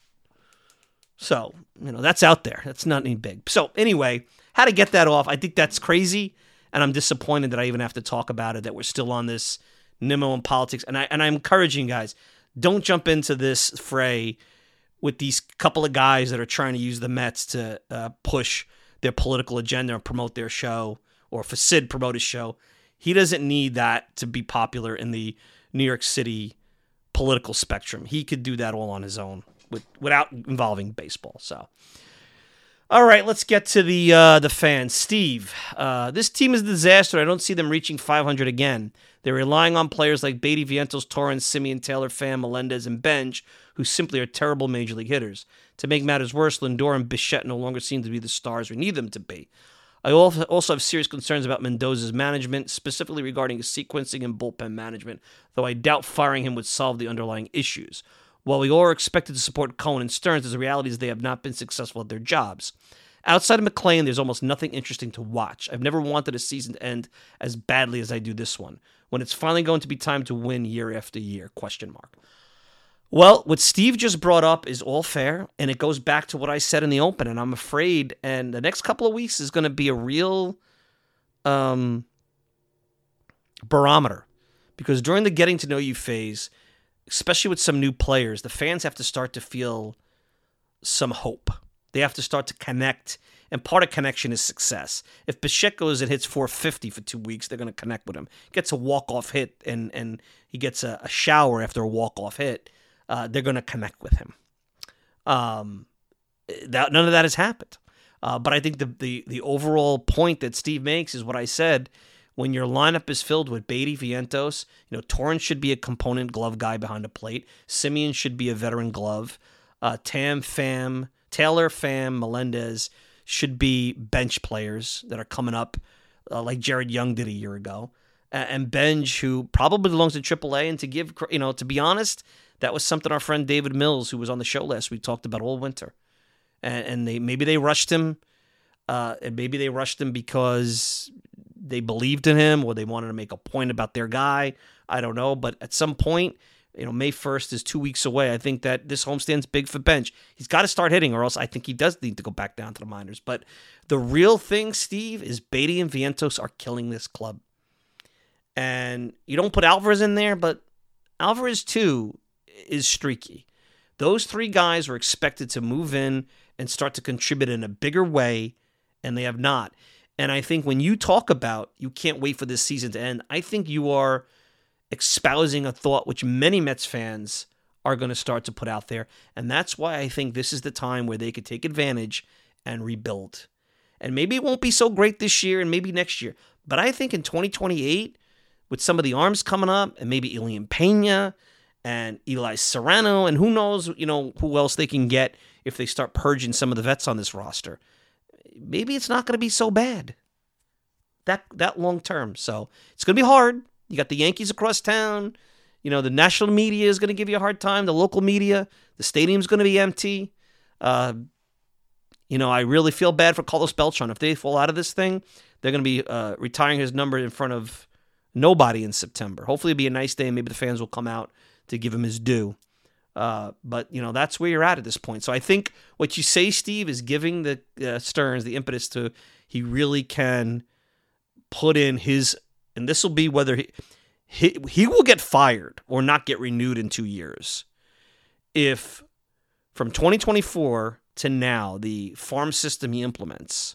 So you know that's out there. That's not any big. So anyway, how to get that off? I think that's crazy, and I'm disappointed that I even have to talk about it. That we're still on this Nimmo and politics, and I and I'm encouraging guys, don't jump into this fray with these couple of guys that are trying to use the Mets to uh, push their political agenda and promote their show, or for Sid promote his show. He doesn't need that to be popular in the New York City political spectrum. He could do that all on his own with without involving baseball. So, all right, let's get to the uh, the fans. Steve, uh, this team is a disaster. I don't see them reaching five hundred again. They're relying on players like Beatty, Vientos, Torrance, Simeon, Taylor, Pham, Melendez, and Benj, who simply are terrible major league hitters. To make matters worse, Lindor and Bichette no longer seem to be the stars we need them to be. I also have serious concerns about Mendoza's management, specifically regarding his sequencing and bullpen management, though I doubt firing him would solve the underlying issues. While we all are expected to support Cohen and Stearns, the reality is they have not been successful at their jobs. Outside of McClain, there's almost nothing interesting to watch. I've never wanted a season to end as badly as I do this one, when it's finally going to be time to win year after year, question mark. Well, what Steve just brought up is all fair, and it goes back to what I said in the open, and I'm afraid, and the next couple of weeks is going to be a real um, barometer, because during the getting to know you phase, especially with some new players, the fans have to start to feel some hope. They have to start to connect, and part of connection is success. If Bichette goes and hits four fifty for two weeks, they're going to connect with him. Gets a walk-off hit, and, and he gets a, a shower after a walk-off hit, uh, they're going to connect with him. Um, that, none of that has happened. Uh, but I think the, the the overall point that Steve makes is what I said. When your lineup is filled with Beatty, Vientos, you know, Torrance should be a component glove guy behind the plate. Simeon should be a veteran glove. Uh, Tam, Pham, Taylor, Pham, Melendez should be bench players that are coming up, uh, like Jared Young did a year ago. Uh, and Benj, who probably belongs to triple A, and to give, you know, to be honest, that was something our friend David Mills, who was on the show last week, talked about all winter. And, and they maybe they rushed him, uh, and maybe they rushed him because they believed in him, or they wanted to make a point about their guy. I don't know, but at some point, you know, May first is two weeks away. I think that this homestand's big for Bench. He's got to start hitting, or else I think he does need to go back down to the minors. But the real thing, Steve, is Beatty and Vientos are killing this club. And you don't put Alvarez in there, but Alvarez, too, is streaky. Those three guys were expected to move in and start to contribute in a bigger way, and they have not. And I think when you talk about you can't wait for this season to end, I think you are espousing a thought which many Mets fans are going to start to put out there. And that's why I think this is the time where they could take advantage and rebuild. And maybe it won't be so great this year and maybe next year. But I think in twenty twenty-eight, with some of the arms coming up and maybe Elian Pena and Eli Serrano and who knows, you know, who else they can get if they start purging some of the vets on this roster, maybe it's not going to be so bad that that long term. So it's going to be hard. You got the Yankees across town. You know, the national media is going to give you a hard time. The local media. The stadium's going to be empty. Uh, you know, I really feel bad for Carlos Beltran. If they fall out of this thing, they're going to be uh, retiring his number in front of nobody in September. Hopefully it'll be a nice day and maybe the fans will come out to give him his due. Uh, but, you know, that's where you're at at this point. So I think what you say, Steve, is giving the uh, Stearns the impetus to he really can put in his, and this will be whether he, he, he will get fired or not get renewed in two years. If from twenty twenty-four to now, the farm system he implements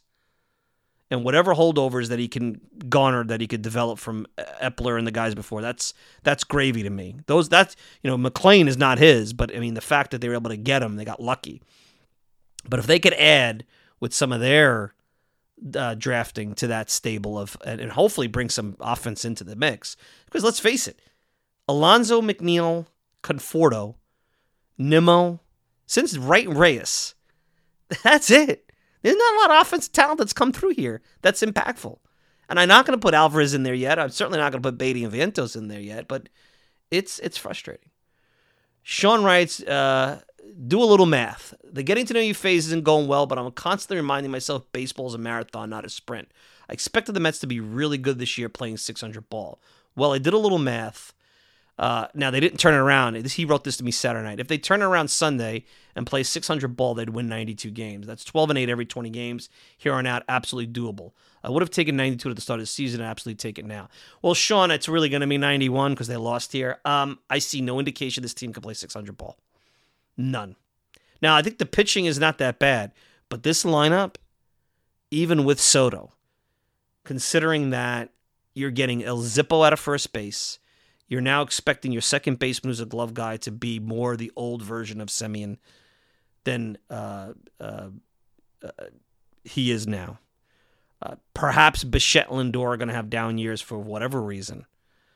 and whatever holdovers that he can garner that he could develop from Epler and the guys before, that's that's gravy to me. Those that's you know McLean is not his, but I mean the fact that they were able to get him, they got lucky. But if they could add with some of their uh, drafting to that stable of and, and hopefully bring some offense into the mix, because let's face it, Alonso, McNeil, Conforto, Nimmo, since Wright and Reyes, that's it. There's not a lot of offensive talent that's come through here that's impactful. And I'm not going to put Alvarez in there yet. I'm certainly not going to put Beatty and Vientos in there yet, but it's it's frustrating. Sean writes, uh, do a little math. The getting to know you phase isn't going well, but I'm constantly reminding myself baseball is a marathon, not a sprint. I expected the Mets to be really good this year playing six hundred ball. Well, I did a little math. Uh, now, they didn't turn it around. He wrote this to me Saturday night. If they turn it around Sunday and play six hundred ball, they'd win ninety-two games. That's twelve and eight every twenty games. Here on out, absolutely doable. I would have taken ninety-two at the start of the season and absolutely take it now. Well, Sean, it's really going to be ninety-one because they lost here. Um, I see no indication this team can play six hundred ball. None. Now, I think the pitching is not that bad, but this lineup, even with Soto, considering that you're getting El Zippo out of first base, you're now expecting your second baseman, who's a glove guy, to be more the old version of Semien than uh, uh, uh, he is now. Uh, perhaps Bichette and Lindor are going to have down years for whatever reason.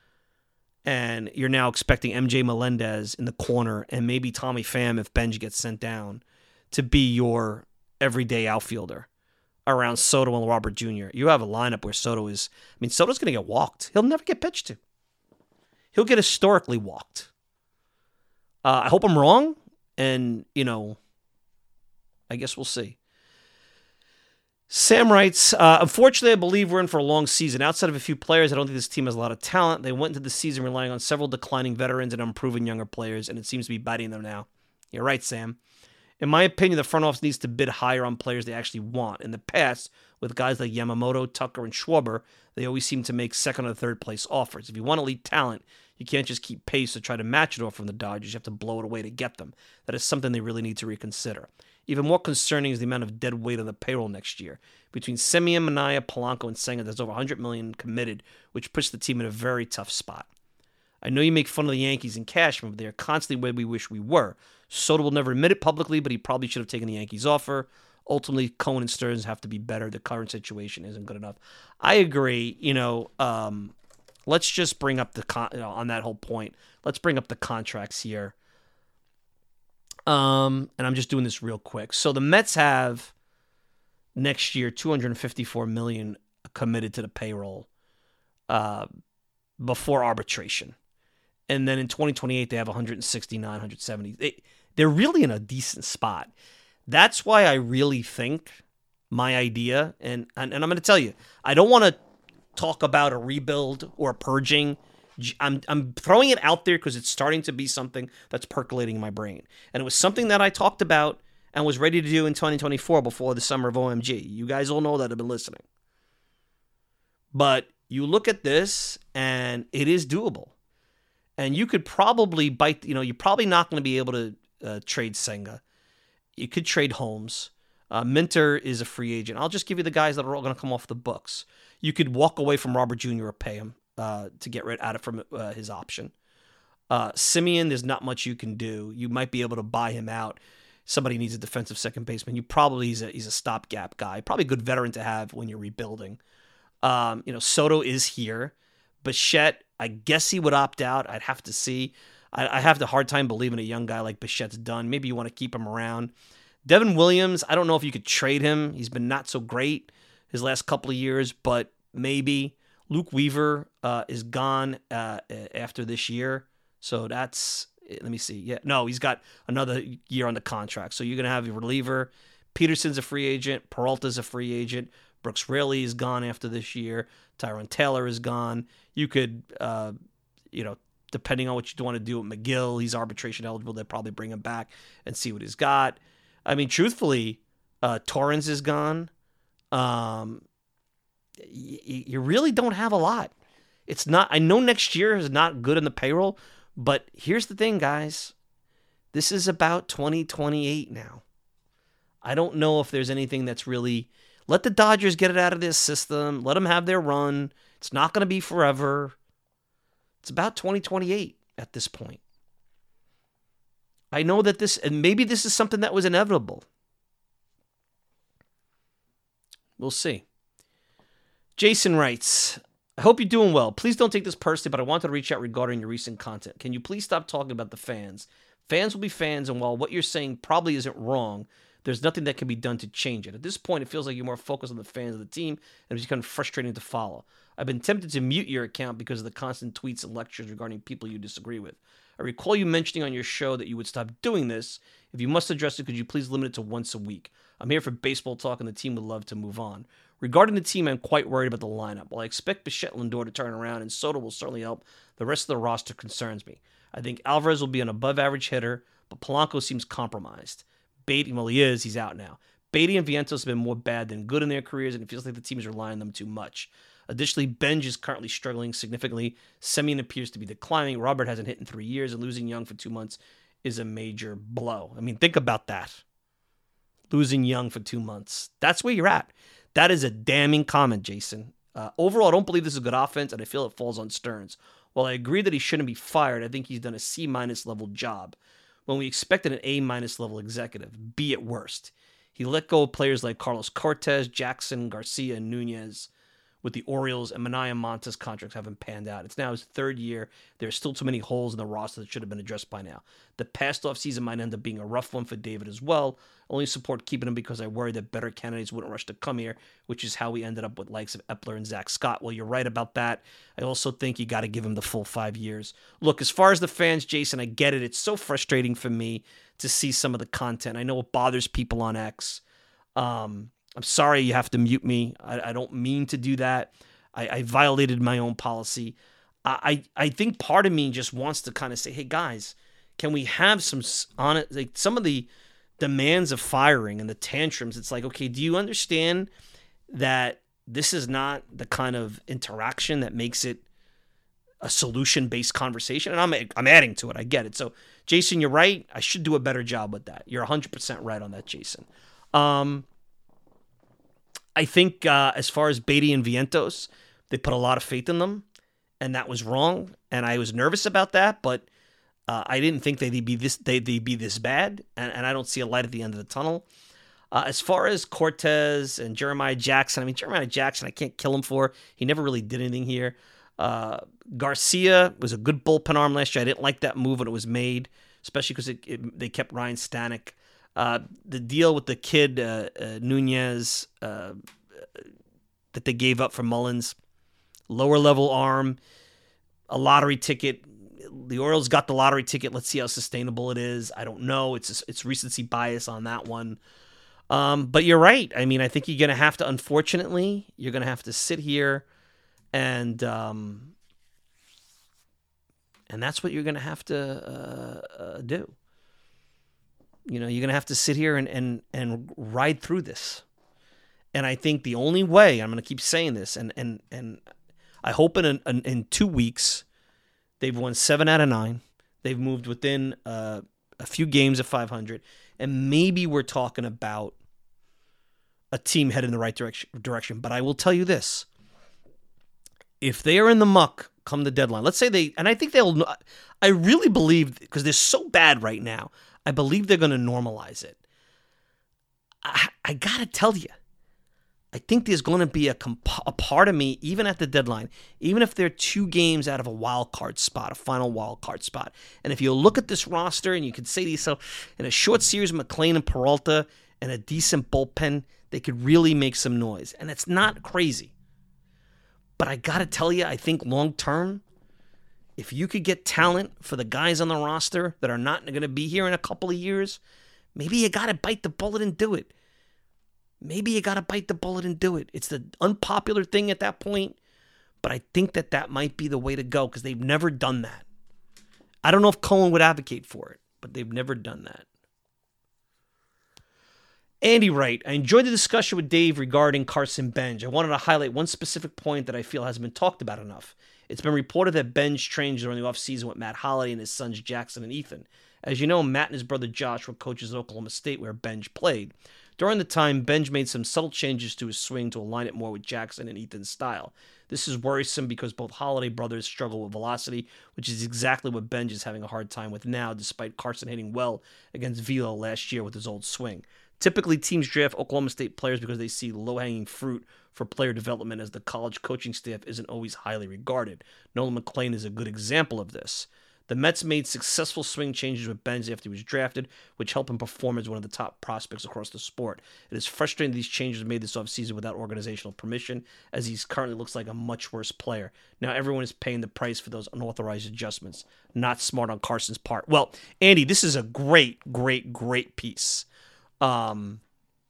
And you're now expecting M J Melendez in the corner and maybe Tommy Pham, if Benj gets sent down, to be your everyday outfielder around Soto and Robert Junior You have a lineup where Soto is... I mean, Soto's going to get walked. He'll never get pitched to. He'll get historically walked. Uh, I hope I'm wrong, and, you know, I guess we'll see. Sam writes, uh, unfortunately, I believe we're in for a long season. Outside of a few players, I don't think this team has a lot of talent. They went into the season relying on several declining veterans and unproven younger players, and it seems to be biting them now. You're right, Sam. In my opinion, the front office needs to bid higher on players they actually want. In the past, with guys like Yamamoto, Tucker, and Schwarber, they always seem to make second or third place offers. If you want elite talent, you can't just keep pace or try to match it off from the Dodgers. You have to blow it away to get them. That is something they really need to reconsider. Even more concerning is the amount of dead weight on the payroll next year. Between Semien, Minaya, Polanco, and Senga, there's over one hundred million dollars committed, which puts the team in a very tough spot. I know you make fun of the Yankees and Cashman, but they are constantly where we wish we were. Soto will never admit it publicly, but he probably should have taken the Yankees offer. Ultimately, Cohen and Stearns have to be better. The current situation isn't good enough. I agree. You know, um, let's just bring up the con- you know, on that whole point. Let's bring up the contracts here. Um, and I'm just doing this real quick. So the Mets have next year two hundred fifty-four million dollars committed to the payroll uh, before arbitration. And then in twenty twenty-eight, they have one hundred sixty-nine, one hundred seventy. They, they're really in a decent spot. That's why I really think my idea, and, and, and I'm going to tell you, I don't want to talk about a rebuild or a purging. I'm I'm throwing it out there because it's starting to be something that's percolating in my brain. And it was something that I talked about and was ready to do in twenty twenty-four before the summer of O M G. You guys all know that have been listening. But you look at this, and it is doable. And you could probably bite, you know, you're probably not going to be able to uh, trade Senga. You could trade Holmes. Uh, Minter is a free agent. I'll just give you the guys that are all going to come off the books. You could walk away from Robert Junior or pay him uh, to get rid out of from uh, his option. Uh, Simeon, there's not much you can do. You might be able to buy him out. Somebody needs a defensive second baseman. You probably he's a he's a stopgap guy. Probably a good veteran to have when you're rebuilding. Um, you know, Soto is here. Bichette, I guess he would opt out. I'd have to see. I, I have the hard time believing a young guy like Bichette's done. Maybe you want to keep him around. Devin Williams, I don't know if you could trade him. He's been not so great his last couple of years, but maybe. Luke Weaver uh, is gone uh, after this year. So that's, let me see. Yeah, no, he's got another year on the contract. So you're going to have your reliever. Peterson's a free agent. Peralta's a free agent. Brooks Raley is gone after this year. Tyrone Taylor is gone. You could, uh, you know, depending on what you want to do with McGill, he's arbitration eligible. They'll probably bring him back and see what he's got. I mean, truthfully, uh, Torrens is gone. Um, y- you really don't have a lot. It's not, I know next year is not good in the payroll, but here's the thing, guys. This is about twenty twenty-eight now. I don't know if there's anything that's really, let the Dodgers get it out of this system. Let them have their run. It's not going to be forever. It's about twenty twenty-eight at this point. I know that this, and maybe this is something that was inevitable. We'll see. Jason writes, I hope you're doing well. Please don't take this personally, but I wanted to reach out regarding your recent content. Can you please stop talking about the fans? Fans will be fans, and while what you're saying probably isn't wrong, there's nothing that can be done to change it. At this point, it feels like you're more focused on the fans of the team, and it's become frustrating to follow. I've been tempted to mute your account because of the constant tweets and lectures regarding people you disagree with. I recall you mentioning on your show that you would stop doing this. If you must address it, could you please limit it to once a week? I'm here for baseball talk, and the team would love to move on. Regarding the team, I'm quite worried about the lineup. While I expect Bichette Lindor to turn around, and Soto will certainly help, the rest of the roster concerns me. I think Alvarez will be an above-average hitter, but Polanco seems compromised. Beatty, well, he is. He's out now. Beatty and Vientos have been more bad than good in their careers, and it feels like the team is relying on them too much. Additionally, Benj is currently struggling significantly. Semien appears to be declining. Robert hasn't hit in three years, and losing Young for two months is a major blow. I mean, think about that. Losing Young for two months. That's where you're at. That is a damning comment, Jason. Uh, overall, I don't believe this is a good offense, and I feel it falls on Stearns. While I agree that he shouldn't be fired, I think he's done a C-minus level job when we expected an A-minus level executive, B at worst. He let go of players like Carlos Cortez, Jackson, Garcia, and Nunez. With the Orioles and Manaea Montes contracts haven't panned out. It's now his third year. There are still too many holes in the roster that should have been addressed by now. The past offseason might end up being a rough one for David as well. Only support keeping him because I worry that better candidates wouldn't rush to come here, which is how we ended up with likes of Epler and Zach Scott. Well, you're right about that. I also think you got to give him the full five years. Look, as far as the fans, Jason, I get it. It's so frustrating for me to see some of the content. I know it bothers people on X. Um... I'm sorry you have to mute me. I, I don't mean to do that. I, I violated my own policy. I, I I think part of me just wants to kind of say, hey, guys, can we have some on it? Like some of the demands of firing and the tantrums. It's like, okay, do you understand that this is not the kind of interaction that makes it a solution-based conversation? And I'm I'm adding to it. I get it. So, Jason, you're right. I should do a better job with that. You're one hundred percent right on that, Jason. Um. I think uh, as far as Beatty and Vientos, they put a lot of faith in them, and that was wrong. And I was nervous about that, but uh, I didn't think they'd be this they'd, they'd be this bad, and, and I don't see a light at the end of the tunnel. Uh, as far as Cortez and Jeremiah Jackson, I mean, Jeremiah Jackson, I can't kill him for. He never really did anything here. Uh, Garcia was a good bullpen arm last year. I didn't like that move when it was made, especially because it, it, they kept Ryan Stanek. Uh, the deal with the kid, uh, uh, Nunez, uh, that they gave up for Mullins, lower level arm, a lottery ticket. The Orioles got the lottery ticket. Let's see how sustainable it is. I don't know. It's it's recency bias on that one. Um, but you're right. I mean, I think you're going to have to, unfortunately, you're going to have to sit here and um, and that's what you're going to have to uh, uh, do. You know, you're going to have to sit here and, and, and ride through this. And I think the only way, I'm going to keep saying this, and and, and I hope in, in in two weeks They've won seven out of nine. They've moved within uh, a few games of five hundred. And maybe we're talking about a team headed in the right direction. direction. But I will tell you this. If they are in the muck come the deadline, let's say they, and I think they'll, I really believe, because they're so bad right now, I believe they're going to normalize it. I, I got to tell you, I think there's going to be a, comp- a part of me, even at the deadline, even if they're two games out of a wild card spot, a final wild card spot. And if you look at this roster and you could say to yourself, in a short series, McLean and Peralta and a decent bullpen, they could really make some noise. And it's not crazy. But I got to tell you, I think long term, if you could get talent for the guys on the roster that are not going to be here in a couple of years, maybe you got to bite the bullet and do it. Maybe you got to bite the bullet and do it. It's the unpopular thing at that point, but I think that that might be the way to go because they've never done that. I don't know if Cohen would advocate for it, but they've never done that. Andy Wright, I enjoyed the discussion with Dave regarding Carson Benj. I wanted to highlight one specific point that I feel hasn't been talked about enough. It's been reported that Benj trained during the offseason with Matt Holliday and his sons Jackson and Ethan. As you know, Matt and his brother Josh were coaches at Oklahoma State where Benj played. During the time, Benj made some subtle changes to his swing to align it more with Jackson and Ethan's style. This is worrisome because both Holliday brothers struggle with velocity, which is exactly what Benj is having a hard time with now, despite Carson hitting well against Velo last year with his old swing. Typically, teams draft Oklahoma State players because they see low-hanging fruit for player development, as the college coaching staff isn't always highly regarded. Nolan McLean is a good example of this. The Mets made successful swing changes with Benj after he was drafted, which helped him perform as one of the top prospects across the sport. It is frustrating these changes were made this offseason without organizational permission, as he currently looks like a much worse player. Now everyone is paying the price for those unauthorized adjustments. Not smart on Carson's part. Well, Andy, this is a great, great, great piece. Um,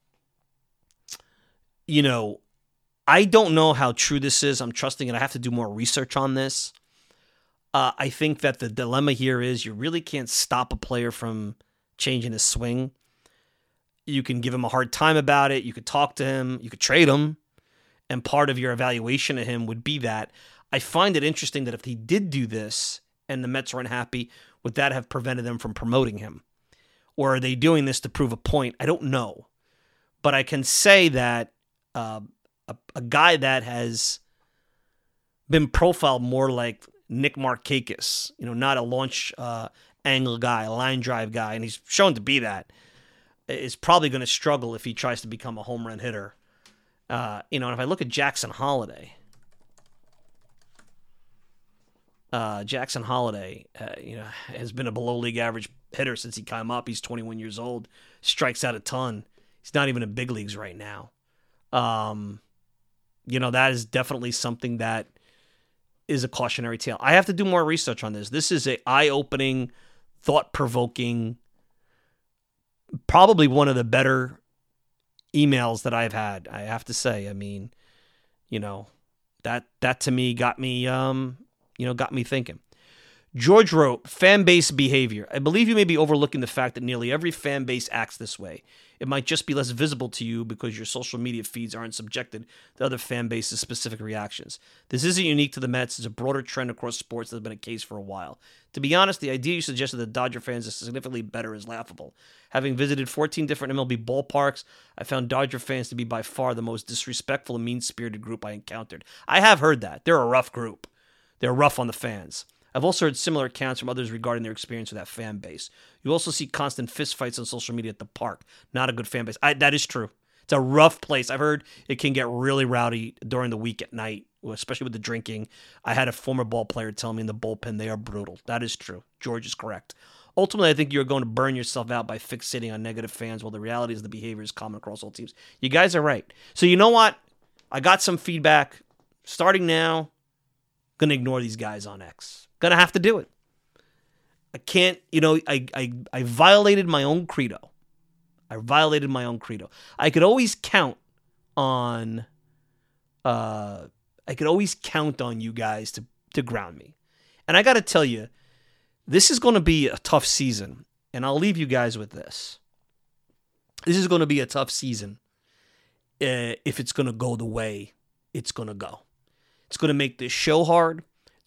you know, I don't know how true this is. I'm trusting it. I have to do more research on this. Uh, I think that the dilemma here is you really can't stop a player from changing his swing. You can give him a hard time about it. You could talk to him. You could trade him. And part of your evaluation of him would be that. I find it interesting that if he did do this and the Mets are unhappy, would that have prevented them from promoting him? Or are they doing this to prove a point? I don't know. But I can say that uh, a, a guy that has been profiled more like Nick Markakis, you know, not a launch uh, angle guy, a line drive guy, and he's shown to be that, is probably going to struggle if he tries to become a home run hitter. Uh, you know, and if I look at Jackson Holliday, uh, Jackson Holliday, uh, you know, has been a below league average hitter since he came up. He's twenty-one years old, strikes out a ton. He's not even in big leagues right now. Um, you know, that is definitely something that is a cautionary tale. I have to do more research on this. This is a eye-opening, thought-provoking, probably one of the better emails that I've had, I have to say. I mean, you know, that that to me got me um, you know, got me thinking. George wrote, fan base behavior. I believe you may be overlooking the fact that nearly every fan base acts this way. It might just be less visible to you because your social media feeds aren't subjected to other fan bases' specific reactions. This isn't unique to the Mets. It's a broader trend across sports that has been a case for a while. To be honest, the idea you suggested that Dodger fans are significantly better is laughable. Having visited fourteen different M L B ballparks, I found Dodger fans to be by far the most disrespectful and mean-spirited group I encountered. I have heard that. They're a rough group. They're rough on the fans. I've also heard similar accounts from others regarding their experience with that fan base. You also see constant fistfights on social media at the park. Not a good fan base. I, that is true. It's a rough place. I've heard it can get really rowdy during the week at night, especially with the drinking. I had a former ball player tell me in the bullpen they are brutal. That is true. George is correct. Ultimately, I think you're going to burn yourself out by fixating on negative fans, while the reality is the behavior is common across all teams. You guys are right. So you know what? I got some feedback. Starting now, going to ignore these guys on X. Gonna have to do it. I can't, you know, I, I I violated my own credo. I violated my own credo. I could always count on, uh, I could always count on you guys to, to ground me. And I got to tell you, this is going to be a tough season. And I'll leave you guys with this. This is going to be a tough season uh, if it's going to go the way it's going to go. It's going to make this show hard.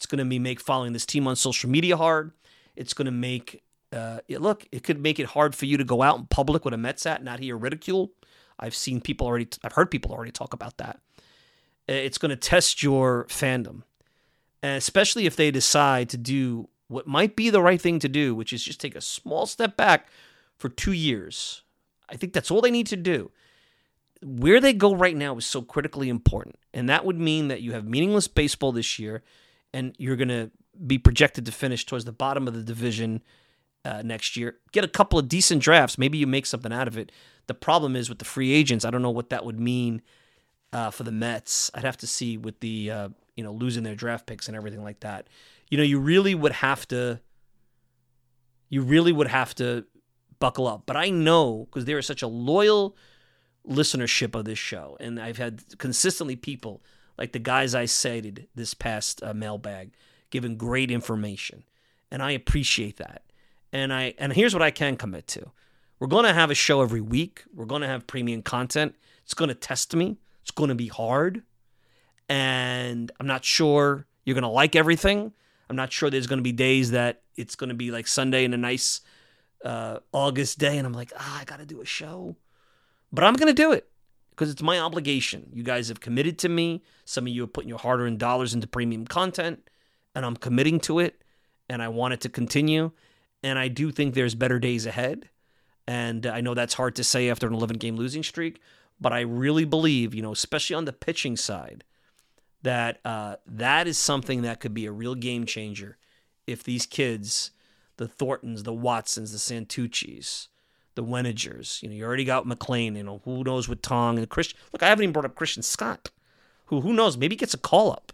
It's going to be make following this team on social media hard. It's going to make, uh, it, look, it could make it hard for you to go out in public with a Mets hat, not hear ridicule. I've seen people already, I've heard people already talk about that. It's going to test your fandom, and especially if they decide to do what might be the right thing to do, which is just take a small step back for two years. I think that's all they need to do. Where they go right now is so critically important, and that would mean that you have meaningless baseball this year, and you're going to be projected to finish towards the bottom of the division uh, next year. Get a couple of decent drafts. Maybe you make something out of it. The problem is with the free agents, I don't know what that would mean uh, for the Mets. I'd have to see with the uh, you know losing their draft picks and everything like that. You know, you really would have to. You really would have to buckle up. But I know, because there is such a loyal listenership of this show, and I've had consistently people like the guys I cited this past uh, mailbag giving great information, and I appreciate that. And I and here's what I can commit to: we're going to have a show every week. We're going to have premium content. It's going to test me. It's going to be hard, and I'm not sure you're going to like everything. I'm not sure there's going to be days that it's going to be like Sunday and a nice uh, August day, and I'm like, ah, I got to do a show. But I'm going to do it because it's my obligation. You guys have committed to me. Some of you are putting your hard-earned dollars into premium content, and I'm committing to it, and I want it to continue. And I do think there's better days ahead. And I know that's hard to say after an eleven-game losing streak, but I really believe, you know, especially on the pitching side, that uh, that is something that could be a real game changer if these kids, the Thorntons, the Watsons, the Santucci's, the Wenigers, you know, you already got McLean, you know, who knows with Tong and Christian. Look, I haven't even brought up Christian Scott, who, who knows, maybe gets a call up.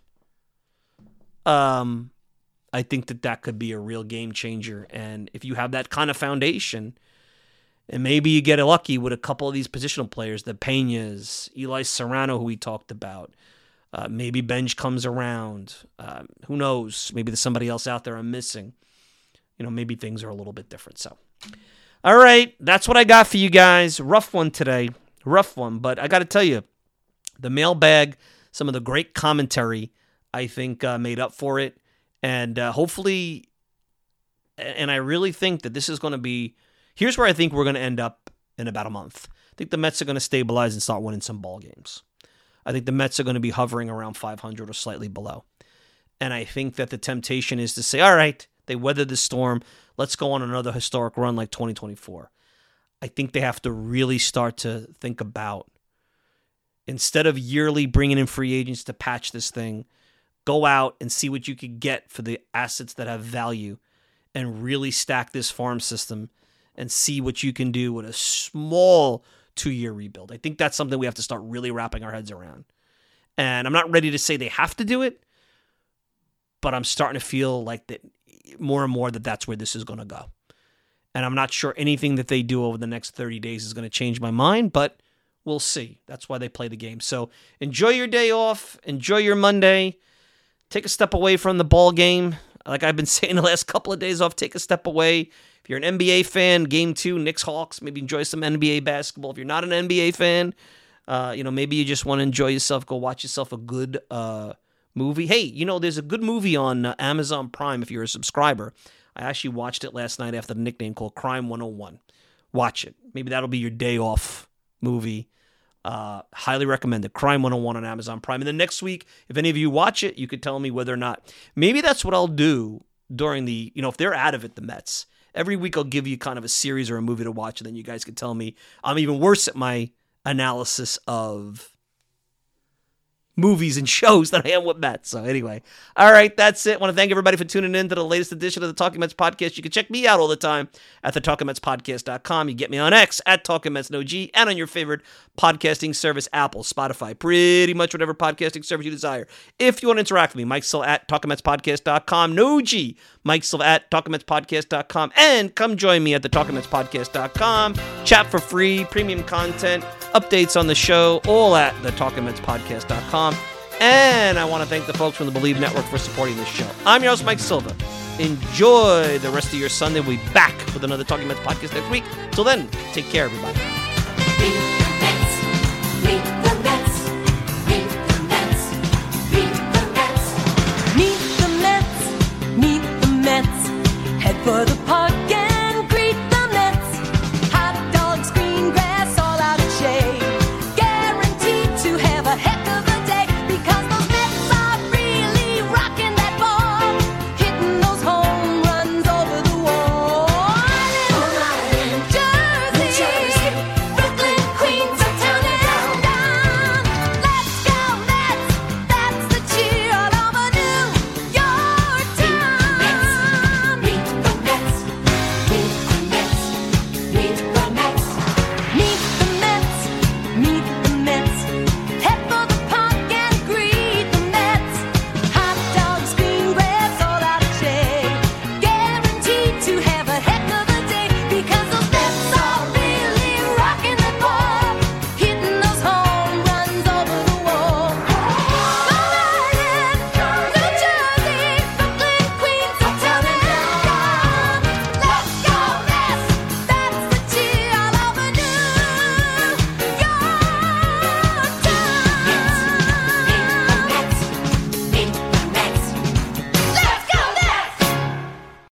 Um, I think that that could be a real game changer. And if you have that kind of foundation, and maybe you get lucky with a couple of these positional players, the Peñas, Eli Serrano, who we talked about, uh, maybe Benj comes around. Uh, who knows? Maybe there's somebody else out there I'm missing. You know, maybe things are a little bit different. So, all right, that's what I got for you guys. Rough one today. Rough one. But I got to tell you, the mailbag, some of the great commentary, I think uh, made up for it. And uh, hopefully, and I really think that this is going to be, here's where I think we're going to end up in about a month. I think the Mets are going to stabilize and start winning some ball games. I think the Mets are going to be hovering around five hundred or slightly below. And I think that the temptation is to say, all right, they weathered the storm. Let's go on another historic run like twenty twenty-four. I think they have to really start to think about, instead of yearly bringing in free agents to patch this thing, go out and see what you could get for the assets that have value and really stack this farm system and see what you can do with a small two-year rebuild. I think that's something we have to start really wrapping our heads around. And I'm not ready to say they have to do it, but I'm starting to feel like that more and more that that's where this is going to go. And I'm not sure anything that they do over the next thirty days is going to change my mind, but we'll see. That's why they play the game. So enjoy your day off. Enjoy your Monday. Take a step away from the ball game. Like I've been saying the last couple of days off, take a step away. If you're an N B A fan, game two, Knicks Hawks, maybe enjoy some N B A basketball. If you're not an N B A fan, uh, you know, maybe you just want to enjoy yourself, go watch yourself a good uh, movie. Hey, you know, there's a good movie on uh, Amazon Prime if you're a subscriber. I actually watched it last night after the nickname called Crime one oh one. Watch it. Maybe that'll be your day off movie. Uh, highly recommend it. Crime one oh one on Amazon Prime. And then next week, if any of you watch it, you could tell me whether or not. Maybe that's what I'll do during the, you know, if they're out of it, the Mets. Every week I'll give you kind of a series or a movie to watch, and then you guys can tell me I'm even worse at my analysis of movies and shows than I am with Mets. So anyway, all right, that's it. I want to thank everybody for tuning in to the latest edition of the Talking Mets podcast. You can check me out all the time at the talking mets podcast dot com. You get me on X at Talking Mets No G and on your favorite podcasting service, Apple, Spotify, pretty much whatever podcasting service you desire. If you want to interact with me, Mike Silva at talking mets podcast dot com. No G, Mike Silva at talking mets podcast dot com. And come join me at the talking mets podcast dot com. Chat for free, premium content, updates on the show, all at the talking mets podcast dot com. And I want to thank the folks from the Believe Network for supporting this show. I'm your host, Mike Silva. Enjoy the rest of your Sunday. We'll be back with another Talking Mets podcast next week. Till then, take care, everybody. Meet the Mets. Meet the Mets. Meet the Mets. Meet the Mets. Meet the Mets. for the party.